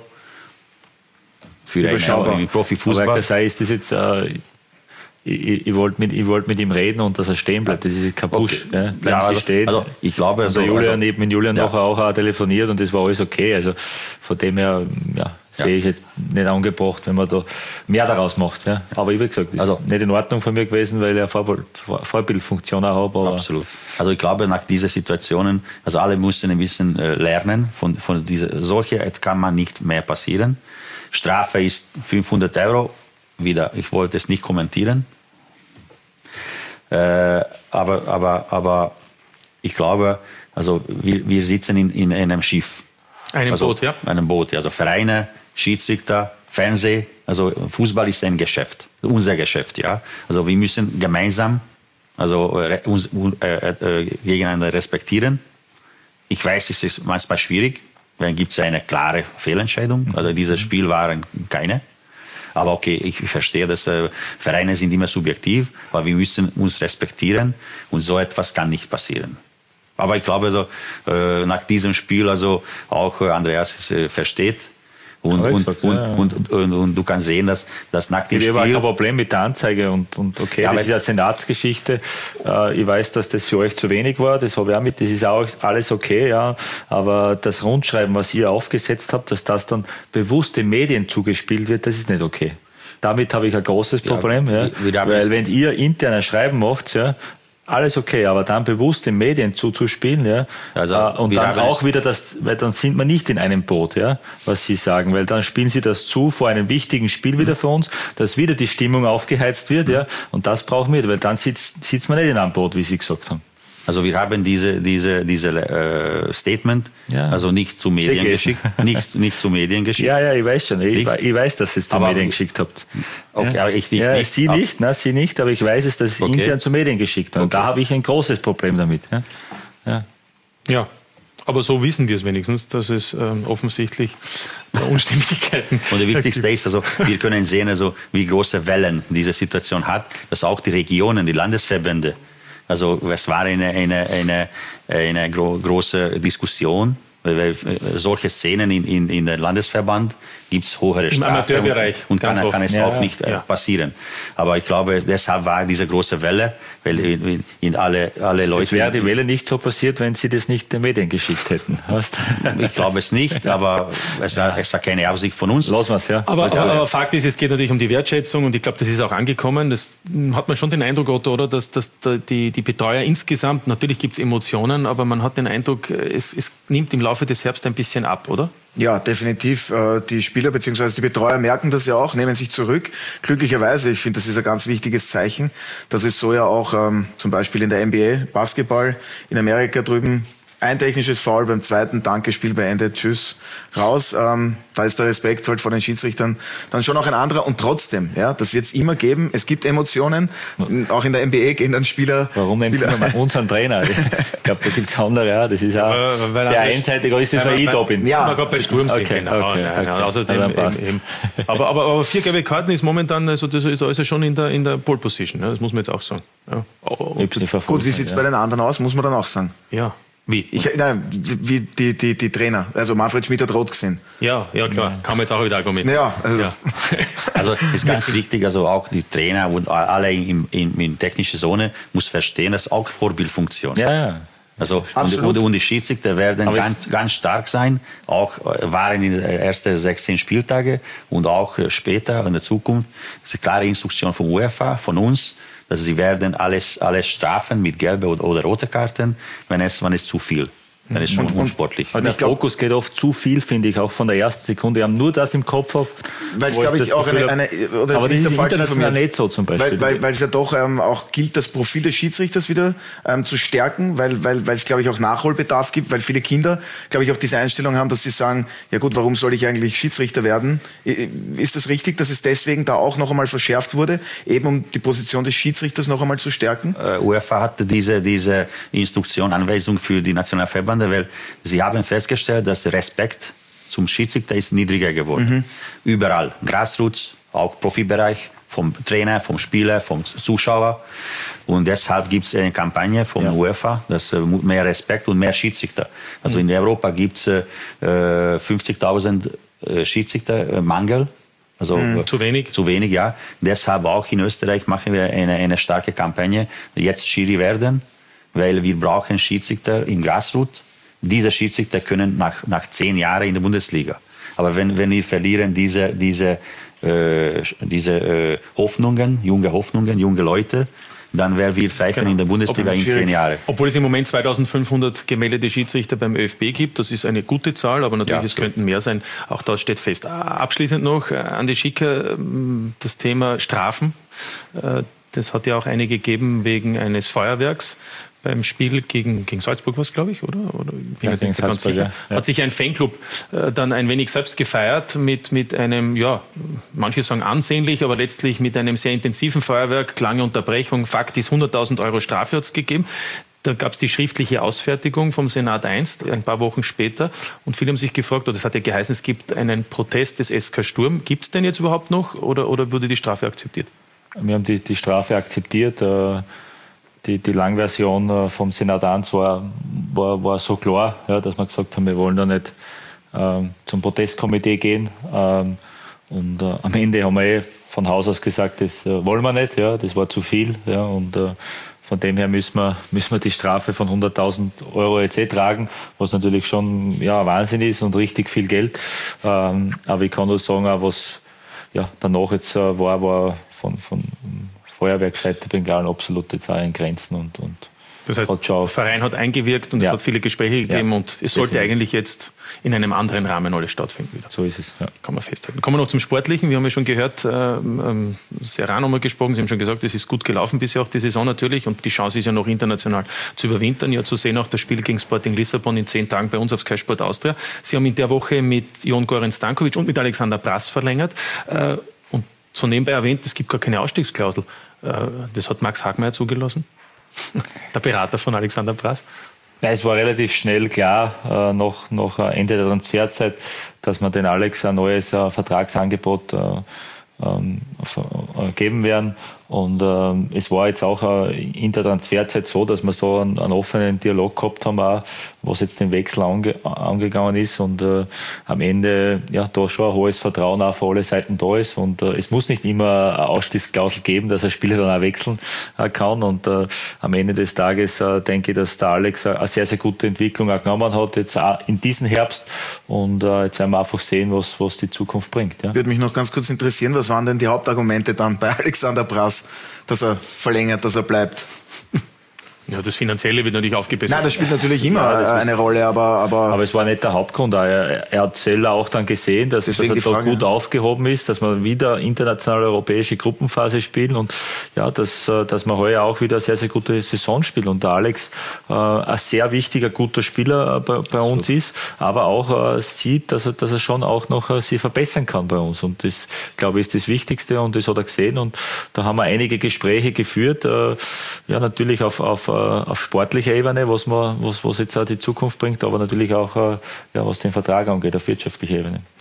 für einen Profifußball. Aber Kasai, ist das jetzt, äh, ich, ich wollte mit, wollt mit ihm reden und dass er stehen bleibt, das ist kein Push. Okay. Ja, ja, also, stehen. Also ich glaube, also, Julian, also, ich habe mit Julian ja. nachher auch, auch telefoniert und das war alles okay, also von dem her, ja, sehe ich jetzt nicht angebracht, wenn man da mehr daraus macht. Ja. Aber ich habe gesagt, das also, ist nicht in Ordnung von mir gewesen, weil ich eine Vorbild, Vorbildfunktion auch habe. Absolut. Also ich glaube, nach diesen Situationen, also alle mussten ein bisschen äh, lernen, von, von dieser, solche kann man nicht mehr passieren. Strafe ist fünfhundert Euro. Wieder, ich wollte es nicht kommentieren. Äh, aber, aber, aber ich glaube, also wir, wir sitzen in, in einem Schiff. Einem also, Boot, ja. Einem Boot, also Vereine, Schiedsrichter, Fernsehen. Also Fußball ist ein Geschäft, unser Geschäft, ja. Also wir müssen gemeinsam, also uns äh, äh, gegeneinander respektieren. Ich weiß, es ist manchmal schwierig, wenn gibt es eine klare Fehlentscheidung. Also dieses Spiel waren keine. Aber okay, ich verstehe, dass äh, Vereine sind immer subjektiv, aber wir müssen uns respektieren und so etwas kann nicht passieren. Aber ich glaube, also, äh, nach diesem Spiel, also auch äh, Andreas es, äh, versteht. Und, und, gesagt, und, ja, ja. Und, und, und, und du kannst sehen, dass, dass nach dem ich Spiel... Ich habe kein Problem mit der Anzeige und, und okay, ja, das ist ja Senatsgeschichte. Äh, ich weiß, dass das für euch zu wenig war, das habe ich auch mit, das ist auch alles okay, ja. Aber das Rundschreiben, was ihr aufgesetzt habt, dass das dann bewusst den Medien zugespielt wird, das ist nicht okay. Damit habe ich ein großes Problem, ja, ja. Wie, wie weil wenn ihr intern ein Schreiben macht, ja, alles okay, aber dann bewusst den Medien zuzuspielen, ja, also, äh, und dann auch wieder das, weil dann sind wir nicht in einem Boot, ja, was Sie sagen, weil dann spielen Sie das zu vor einem wichtigen Spiel wieder für uns, dass wieder die Stimmung aufgeheizt wird, ja, und das brauchen wir, weil dann sitzt, sitzt man nicht in einem Boot, wie Sie gesagt haben. Also wir haben diese, diese, diese äh, Statement, ja. also nicht zu Medien geschickt, nicht, nicht zu Medien geschickt. Ja, ja, ich weiß schon, ich, ich weiß, dass ihr es zu aber, Medien geschickt habt. Okay, ja. aber ich nicht. Ja, nicht Sie nicht, na, Sie nicht, aber ich weiß es, dass es okay. intern zu Medien geschickt hat. Und okay. da habe ich ein großes Problem damit. Ja, ja. ja. Aber so wissen wir es wenigstens, dass es ähm, offensichtlich Unstimmigkeiten Und das Wichtigste ist, also, wir können sehen, also, wie große Wellen diese Situation hat, dass auch die Regionen, die Landesverbände, also es war eine, eine, eine, eine gro- große Diskussion, weil solche Szenen in, in, in der Landesverband gibt es höhere Strafen. Im Amateurbereich. Und kann, kann es ja, auch nicht ja. passieren. Aber ich glaube, deshalb war diese große Welle, weil in, in alle, alle Leute... Es wäre die Welle nicht so passiert, wenn Sie das nicht den Medien geschickt hätten. Ich glaube es nicht, aber es war, es war keine Absicht von uns. Lassen wir es, ja. Aber, aber, aber Fakt ist, es geht natürlich um die Wertschätzung und ich glaube, das ist auch angekommen. Das hat man schon den Eindruck, Otto, oder, dass, dass die, die Betreuer insgesamt, natürlich gibt es Emotionen, aber man hat den Eindruck, es, es nimmt im Laufe des Herbst ein bisschen ab, oder? Ja, definitiv. Die Spieler bzw. die Betreuer merken das ja auch, nehmen sich zurück. Glücklicherweise, ich finde, das ist ein ganz wichtiges Zeichen, dass es so ja auch ähm, zum Beispiel in der N B A, Basketball in Amerika drüben, ein technisches Foul, beim zweiten Danke, Spiel beendet, tschüss, raus. Ähm, da ist der Respekt halt vor den Schiedsrichtern dann schon auch ein anderer. Und trotzdem, ja, das wird es immer geben. Es gibt Emotionen. Auch in der N B A gehen dann Spieler... Warum nennt man unseren Trainer? Ich glaube, da gibt es andere, ja. Das ist auch ja, sehr einseitig. Aber ist das, weil ich da bin? Ja, gerade bei Sturm sind. Okay, genau. okay, ja, okay. Außerdem, eben, eben. Aber, aber, aber vier gelbe Karten ist momentan, also das ist also schon in der, in der Pole Position. Ja, das muss man jetzt auch sagen. Ja. Gut, wie sieht es ja. bei den anderen aus? Muss man dann auch sagen. Ja. Wie? Ich, nein, wie die, die, die Trainer. Also Manfred Schmidt hat rot gesehen. Ja, ja klar. Kann man jetzt auch wieder argumentieren. Ja, also, ja. Also ist ganz wichtig, also auch die Trainer und alle in, in, in technischer Zone muss verstehen, dass auch Vorbildfunktion. Ja, ja. Also und, und, und die Schiedsrichter werden ganz, ganz stark sein, auch waren in den ersten sechzehn Spieltage und auch später in der Zukunft. Das ist eine klare Instruktion von UEFA, von uns, dass sie werden alles, alles strafen mit gelben oder, oder roten Karten, wenn es, wenn es zu viel. Dann ist schon und, unsportlich. Und der glaub, Fokus geht oft zu viel, finde ich, auch von der ersten Sekunde. Wir haben nur das im Kopf auf. Weil es, glaube ich, auch eine, eine oder aber nicht das ist der international nicht so zum Beispiel. Weil, weil es ja doch ähm, auch gilt, das Profil des Schiedsrichters wieder ähm, zu stärken, weil, weil, weil es, glaube ich, auch Nachholbedarf gibt, weil viele Kinder, glaube ich, auch diese Einstellung haben, dass sie sagen, ja gut, warum soll ich eigentlich Schiedsrichter werden? Ist das richtig, dass es deswegen da auch noch einmal verschärft wurde, eben um die Position des Schiedsrichters noch einmal zu stärken? Äh, UEFA hatte diese, diese Instruktion, Anweisung für die Nationalverbände, weil sie haben festgestellt, dass der Respekt zum Schiedsrichter ist niedriger geworden. Mhm. Überall. Grassroots, auch Profibereich, vom Trainer, vom Spieler, vom Zuschauer. Und deshalb gibt es eine Kampagne von ja. UEFA, dass äh, mehr Respekt und mehr Schiedsrichter. Also mhm. in Europa gibt es äh, fünfzigtausend äh, Schiedsrichtermangel. Also mhm. zu wenig. Zu wenig, ja. Deshalb auch in Österreich machen wir eine, eine starke Kampagne, jetzt Schiri werden, weil wir brauchen Schiedsrichter in Grassroots. Diese Schiedsrichter können nach, nach zehn Jahren in der Bundesliga. Aber wenn, wenn wir verlieren diese, diese, äh, diese äh, Hoffnungen, junge Hoffnungen, junge Leute, dann werden wir pfeifen genau. in der Bundesliga in zehn Jahren. Obwohl es im Moment zweitausendfünfhundert gemeldete Schiedsrichter beim ÖFB gibt, das ist eine gute Zahl, aber natürlich, ja, es könnten mehr sein. Auch das steht fest. Abschließend noch, Andi Schicker, das Thema Strafen. Das hat ja auch eine gegeben wegen eines Feuerwerks. Beim Spiel gegen, gegen Salzburg war es, glaube ich, oder? oder bin ja, ich nicht ganz sicher. Ja. Hat sich ein Fanclub äh, dann ein wenig selbst gefeiert mit, mit einem, ja, manche sagen ansehnlich, aber letztlich mit einem sehr intensiven Feuerwerk, lange Unterbrechung. Fakt ist, hunderttausend Euro Strafe hat es gegeben. Da gab es die schriftliche Ausfertigung vom Senat eins, ein paar Wochen später. Und viele haben sich gefragt, oder es hat ja geheißen, es gibt einen Protest des S K Sturm. Gibt es den jetzt überhaupt noch oder, oder wurde die Strafe akzeptiert? Wir haben die, die Strafe akzeptiert. Äh Die, die Langversion vom Senat eins war, war, war so klar, ja, dass wir gesagt haben, wir wollen da nicht ähm, zum Protestkomitee gehen. Ähm, und äh, am Ende haben wir eh von Haus aus gesagt, das äh, wollen wir nicht, ja, das war zu viel. Ja, und äh, von dem her müssen wir, müssen wir die Strafe von hunderttausend Euro jetzt eh tragen, was natürlich schon ja, Wahnsinn ist und richtig viel Geld. Ähm, aber ich kann nur sagen, auch was ja, danach jetzt äh, war, war von, von Feuerwerksseite Bengalen absolut jetzt auch in Grenzen. Und, und das heißt, der Verein hat eingewirkt und ja. es hat viele Gespräche gegeben ja. und es sollte Definitiv. eigentlich jetzt in einem anderen Rahmen alles stattfinden wieder. So ist es, ja. Kann man festhalten. Kommen wir noch zum Sportlichen. Wir haben ja schon gehört, ähm, Serrano mal gesprochen, Sie haben schon gesagt, es ist gut gelaufen bisher auch die Saison natürlich und die Chance ist ja noch international zu überwintern. Ja, zu sehen auch das Spiel gegen Sporting Lissabon in zehn Tagen bei uns auf Sky Sport Austria. Sie haben in der Woche mit Jon Goran Stankovic und mit Alexander Brass verlängert. Äh, und so nebenbei erwähnt, es gibt gar keine Ausstiegsklausel. Das hat Max Hagmeier zugelassen, der Berater von Alexander Brass. Ja, es war relativ schnell klar, äh, noch, noch Ende der Transferzeit, dass wir den Alex ein neues äh, Vertragsangebot äh, ähm, äh, geben werden. Und ähm, es war jetzt auch äh, in der Transferzeit so, dass wir so einen, einen offenen Dialog gehabt haben, auch, was jetzt den Wechsel ange, angegangen ist. Und äh, am Ende ja da schon ein hohes Vertrauen auch für alle Seiten da ist. Und äh, es muss nicht immer eine Ausstiegsklausel geben, dass ein Spieler dann auch wechseln äh, kann. Und äh, am Ende des Tages äh, denke ich, dass der Alex eine sehr, sehr gute Entwicklung auch genommen hat, jetzt auch in diesem Herbst. Und äh, jetzt werden wir einfach sehen, was, was die Zukunft bringt. Ja. Würde mich noch ganz kurz interessieren, was waren denn die Hauptargumente dann bei Alexander Brass, dass er verlängert, dass er bleibt? Ja, das Finanzielle wird natürlich aufgebessert. Nein, das spielt natürlich immer ja, eine Rolle, aber, aber... Aber es war nicht der Hauptgrund. Er, er hat selber auch dann gesehen, dass, dass er da Frage, gut ja. aufgehoben ist, dass wir wieder internationale europäische Gruppenphase spielen und ja, dass, dass wir heuer auch wieder eine sehr, sehr gute Saison spielen. Und der Alex äh, ein sehr wichtiger, guter Spieler bei, bei uns ist, aber auch äh, sieht, dass er, dass er schon auch noch äh, sich verbessern kann bei uns. Und das, glaube ich, ist das Wichtigste und das hat er gesehen. Und da haben wir einige Gespräche geführt, äh, ja, natürlich auf, auf auf sportlicher Ebene, was, man, was, was jetzt auch die Zukunft bringt, aber natürlich auch, ja, was den Vertrag angeht, auf wirtschaftlicher Ebene. Ja,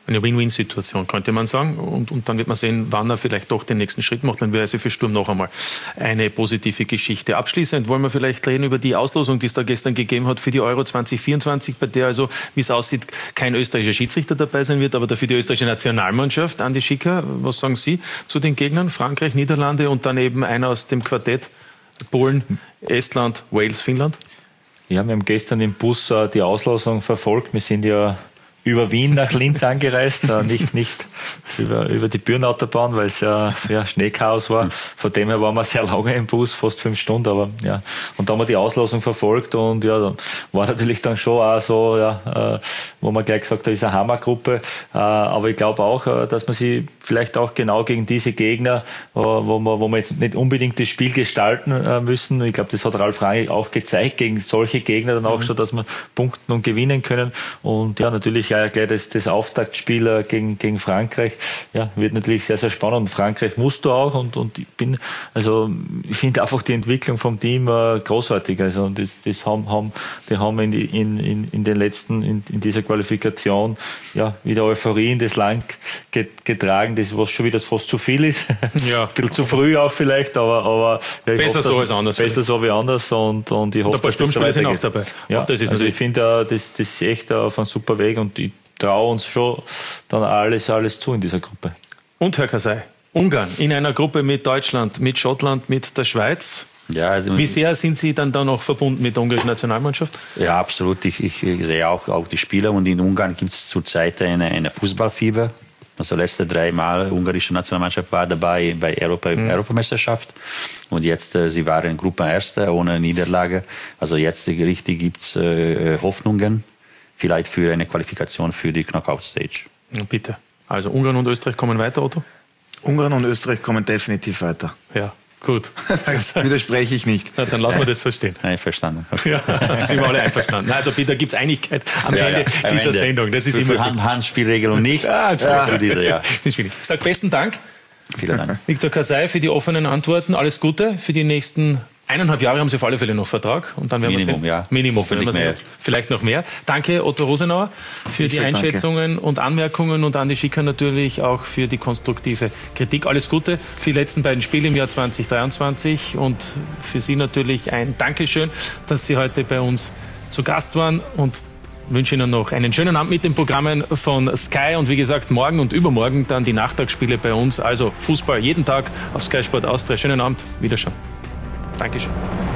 Eine Win-Win-Situation, könnte man sagen. Und, und dann wird man sehen, wann er vielleicht doch den nächsten Schritt macht. Dann wäre es für Sturm noch einmal eine positive Geschichte. Abschließend wollen wir vielleicht reden über die Auslosung, die es da gestern gegeben hat für die Euro zwanzig vierundzwanzig, bei der also, wie es aussieht, kein österreichischer Schiedsrichter dabei sein wird, aber dafür die österreichische Nationalmannschaft. Andi Schicker, was sagen Sie zu den Gegnern? Frankreich, Niederlande und dann eben einer aus dem Quartett Polen, Estland, Wales, Finnland? Ja, wir haben gestern im Bus äh, die Auslosung verfolgt. Wir sind ja über Wien nach Linz angereist, äh, nicht, nicht über, über die Bürenautobahn, weil es ja, ja Schneechaos war. Von dem her waren wir sehr lange im Bus, fast fünf Stunden, aber ja. Und da haben wir die Auslosung verfolgt und ja, da war natürlich dann schon auch so, ja, äh, wo man gleich gesagt hat, das ist eine Hammergruppe. Äh, aber ich glaube auch, äh, dass man sie vielleicht auch genau gegen diese Gegner, äh, wo man, wo man jetzt nicht unbedingt das Spiel gestalten äh, müssen. Ich glaube, das hat Ralf Rangnick auch gezeigt, gegen solche Gegner dann auch mhm. schon, dass man punkten und gewinnen können. Und ja, natürlich ja gleich das, das Auftaktspiel gegen, gegen Frankreich, ja, wird natürlich sehr, sehr spannend. Und Frankreich musst du auch und, und ich bin, also ich finde einfach die Entwicklung vom Team äh, großartig. Also und das, das haben, haben, die haben in, in, in, in den letzten, in, in dieser Qualifikation ja wieder Euphorie in das Land getragen, das was schon wieder fast zu viel ist. Ja. Ein bisschen zu früh auch vielleicht, aber, aber ja, ich besser hoffe, so als anders. Besser so wie anders und, und ich hoffe, dass das weitergeht. Sind auch dabei. Ja, auch das ist also ich finde, das, das ist echt auf einem super Weg und ich traue uns schon dann alles, alles zu in dieser Gruppe. Und Herr Kasai, Ungarn in einer Gruppe mit Deutschland, mit Schottland, mit der Schweiz. Ja, also wie sehr sind Sie dann da noch verbunden mit der ungarischen Nationalmannschaft? Ja, absolut. Ich, ich sehe auch, auch die Spieler und in Ungarn gibt es zurzeit eine, eine Fußballfieber. Also letzte drei Mal ungarische Nationalmannschaft war dabei bei Europa, mhm. Europameisterschaft und jetzt äh, sie waren Gruppenerster ohne Niederlage. Also jetzt richtig gibt es äh, Hoffnungen, vielleicht für eine Qualifikation für die Knockout-Stage. Ja, bitte. Also Ungarn und Österreich kommen weiter, Otto? Ungarn und Österreich kommen definitiv weiter. Ja. Gut. Das widerspreche ich nicht. Na, dann lassen wir das so stehen. Einverstanden. Ja, sind wir alle einverstanden. Also Peter, gibt es Einigkeit am ja, Ende ja, am dieser Ende. Sendung. Das ist für immer Hand, Handspielregel und nicht. Ah, ja. Für diese, ja. Ich sage besten Dank. Vielen Dank. Viktor Kasai für die offenen Antworten. Alles Gute für die nächsten eineinhalb Jahre haben Sie auf alle Fälle noch Vertrag. Und dann werden Minimum, wir ja. Minimum, Minimum mehr. Vielleicht noch mehr. Danke, Otto Rosenauer, für ich die Einschätzungen danke. Und Anmerkungen und Andi Schicker natürlich auch für die konstruktive Kritik. Alles Gute für die letzten beiden Spiele im Jahr zwanzig dreiundzwanzig und für Sie natürlich ein Dankeschön, dass Sie heute bei uns zu Gast waren und wünsche Ihnen noch einen schönen Abend mit den Programmen von Sky und wie gesagt, morgen und übermorgen dann die Nachtagsspiele bei uns. Also Fußball jeden Tag auf Sky Sport Austria. Schönen Abend, Wiederschauen. Dankeschön.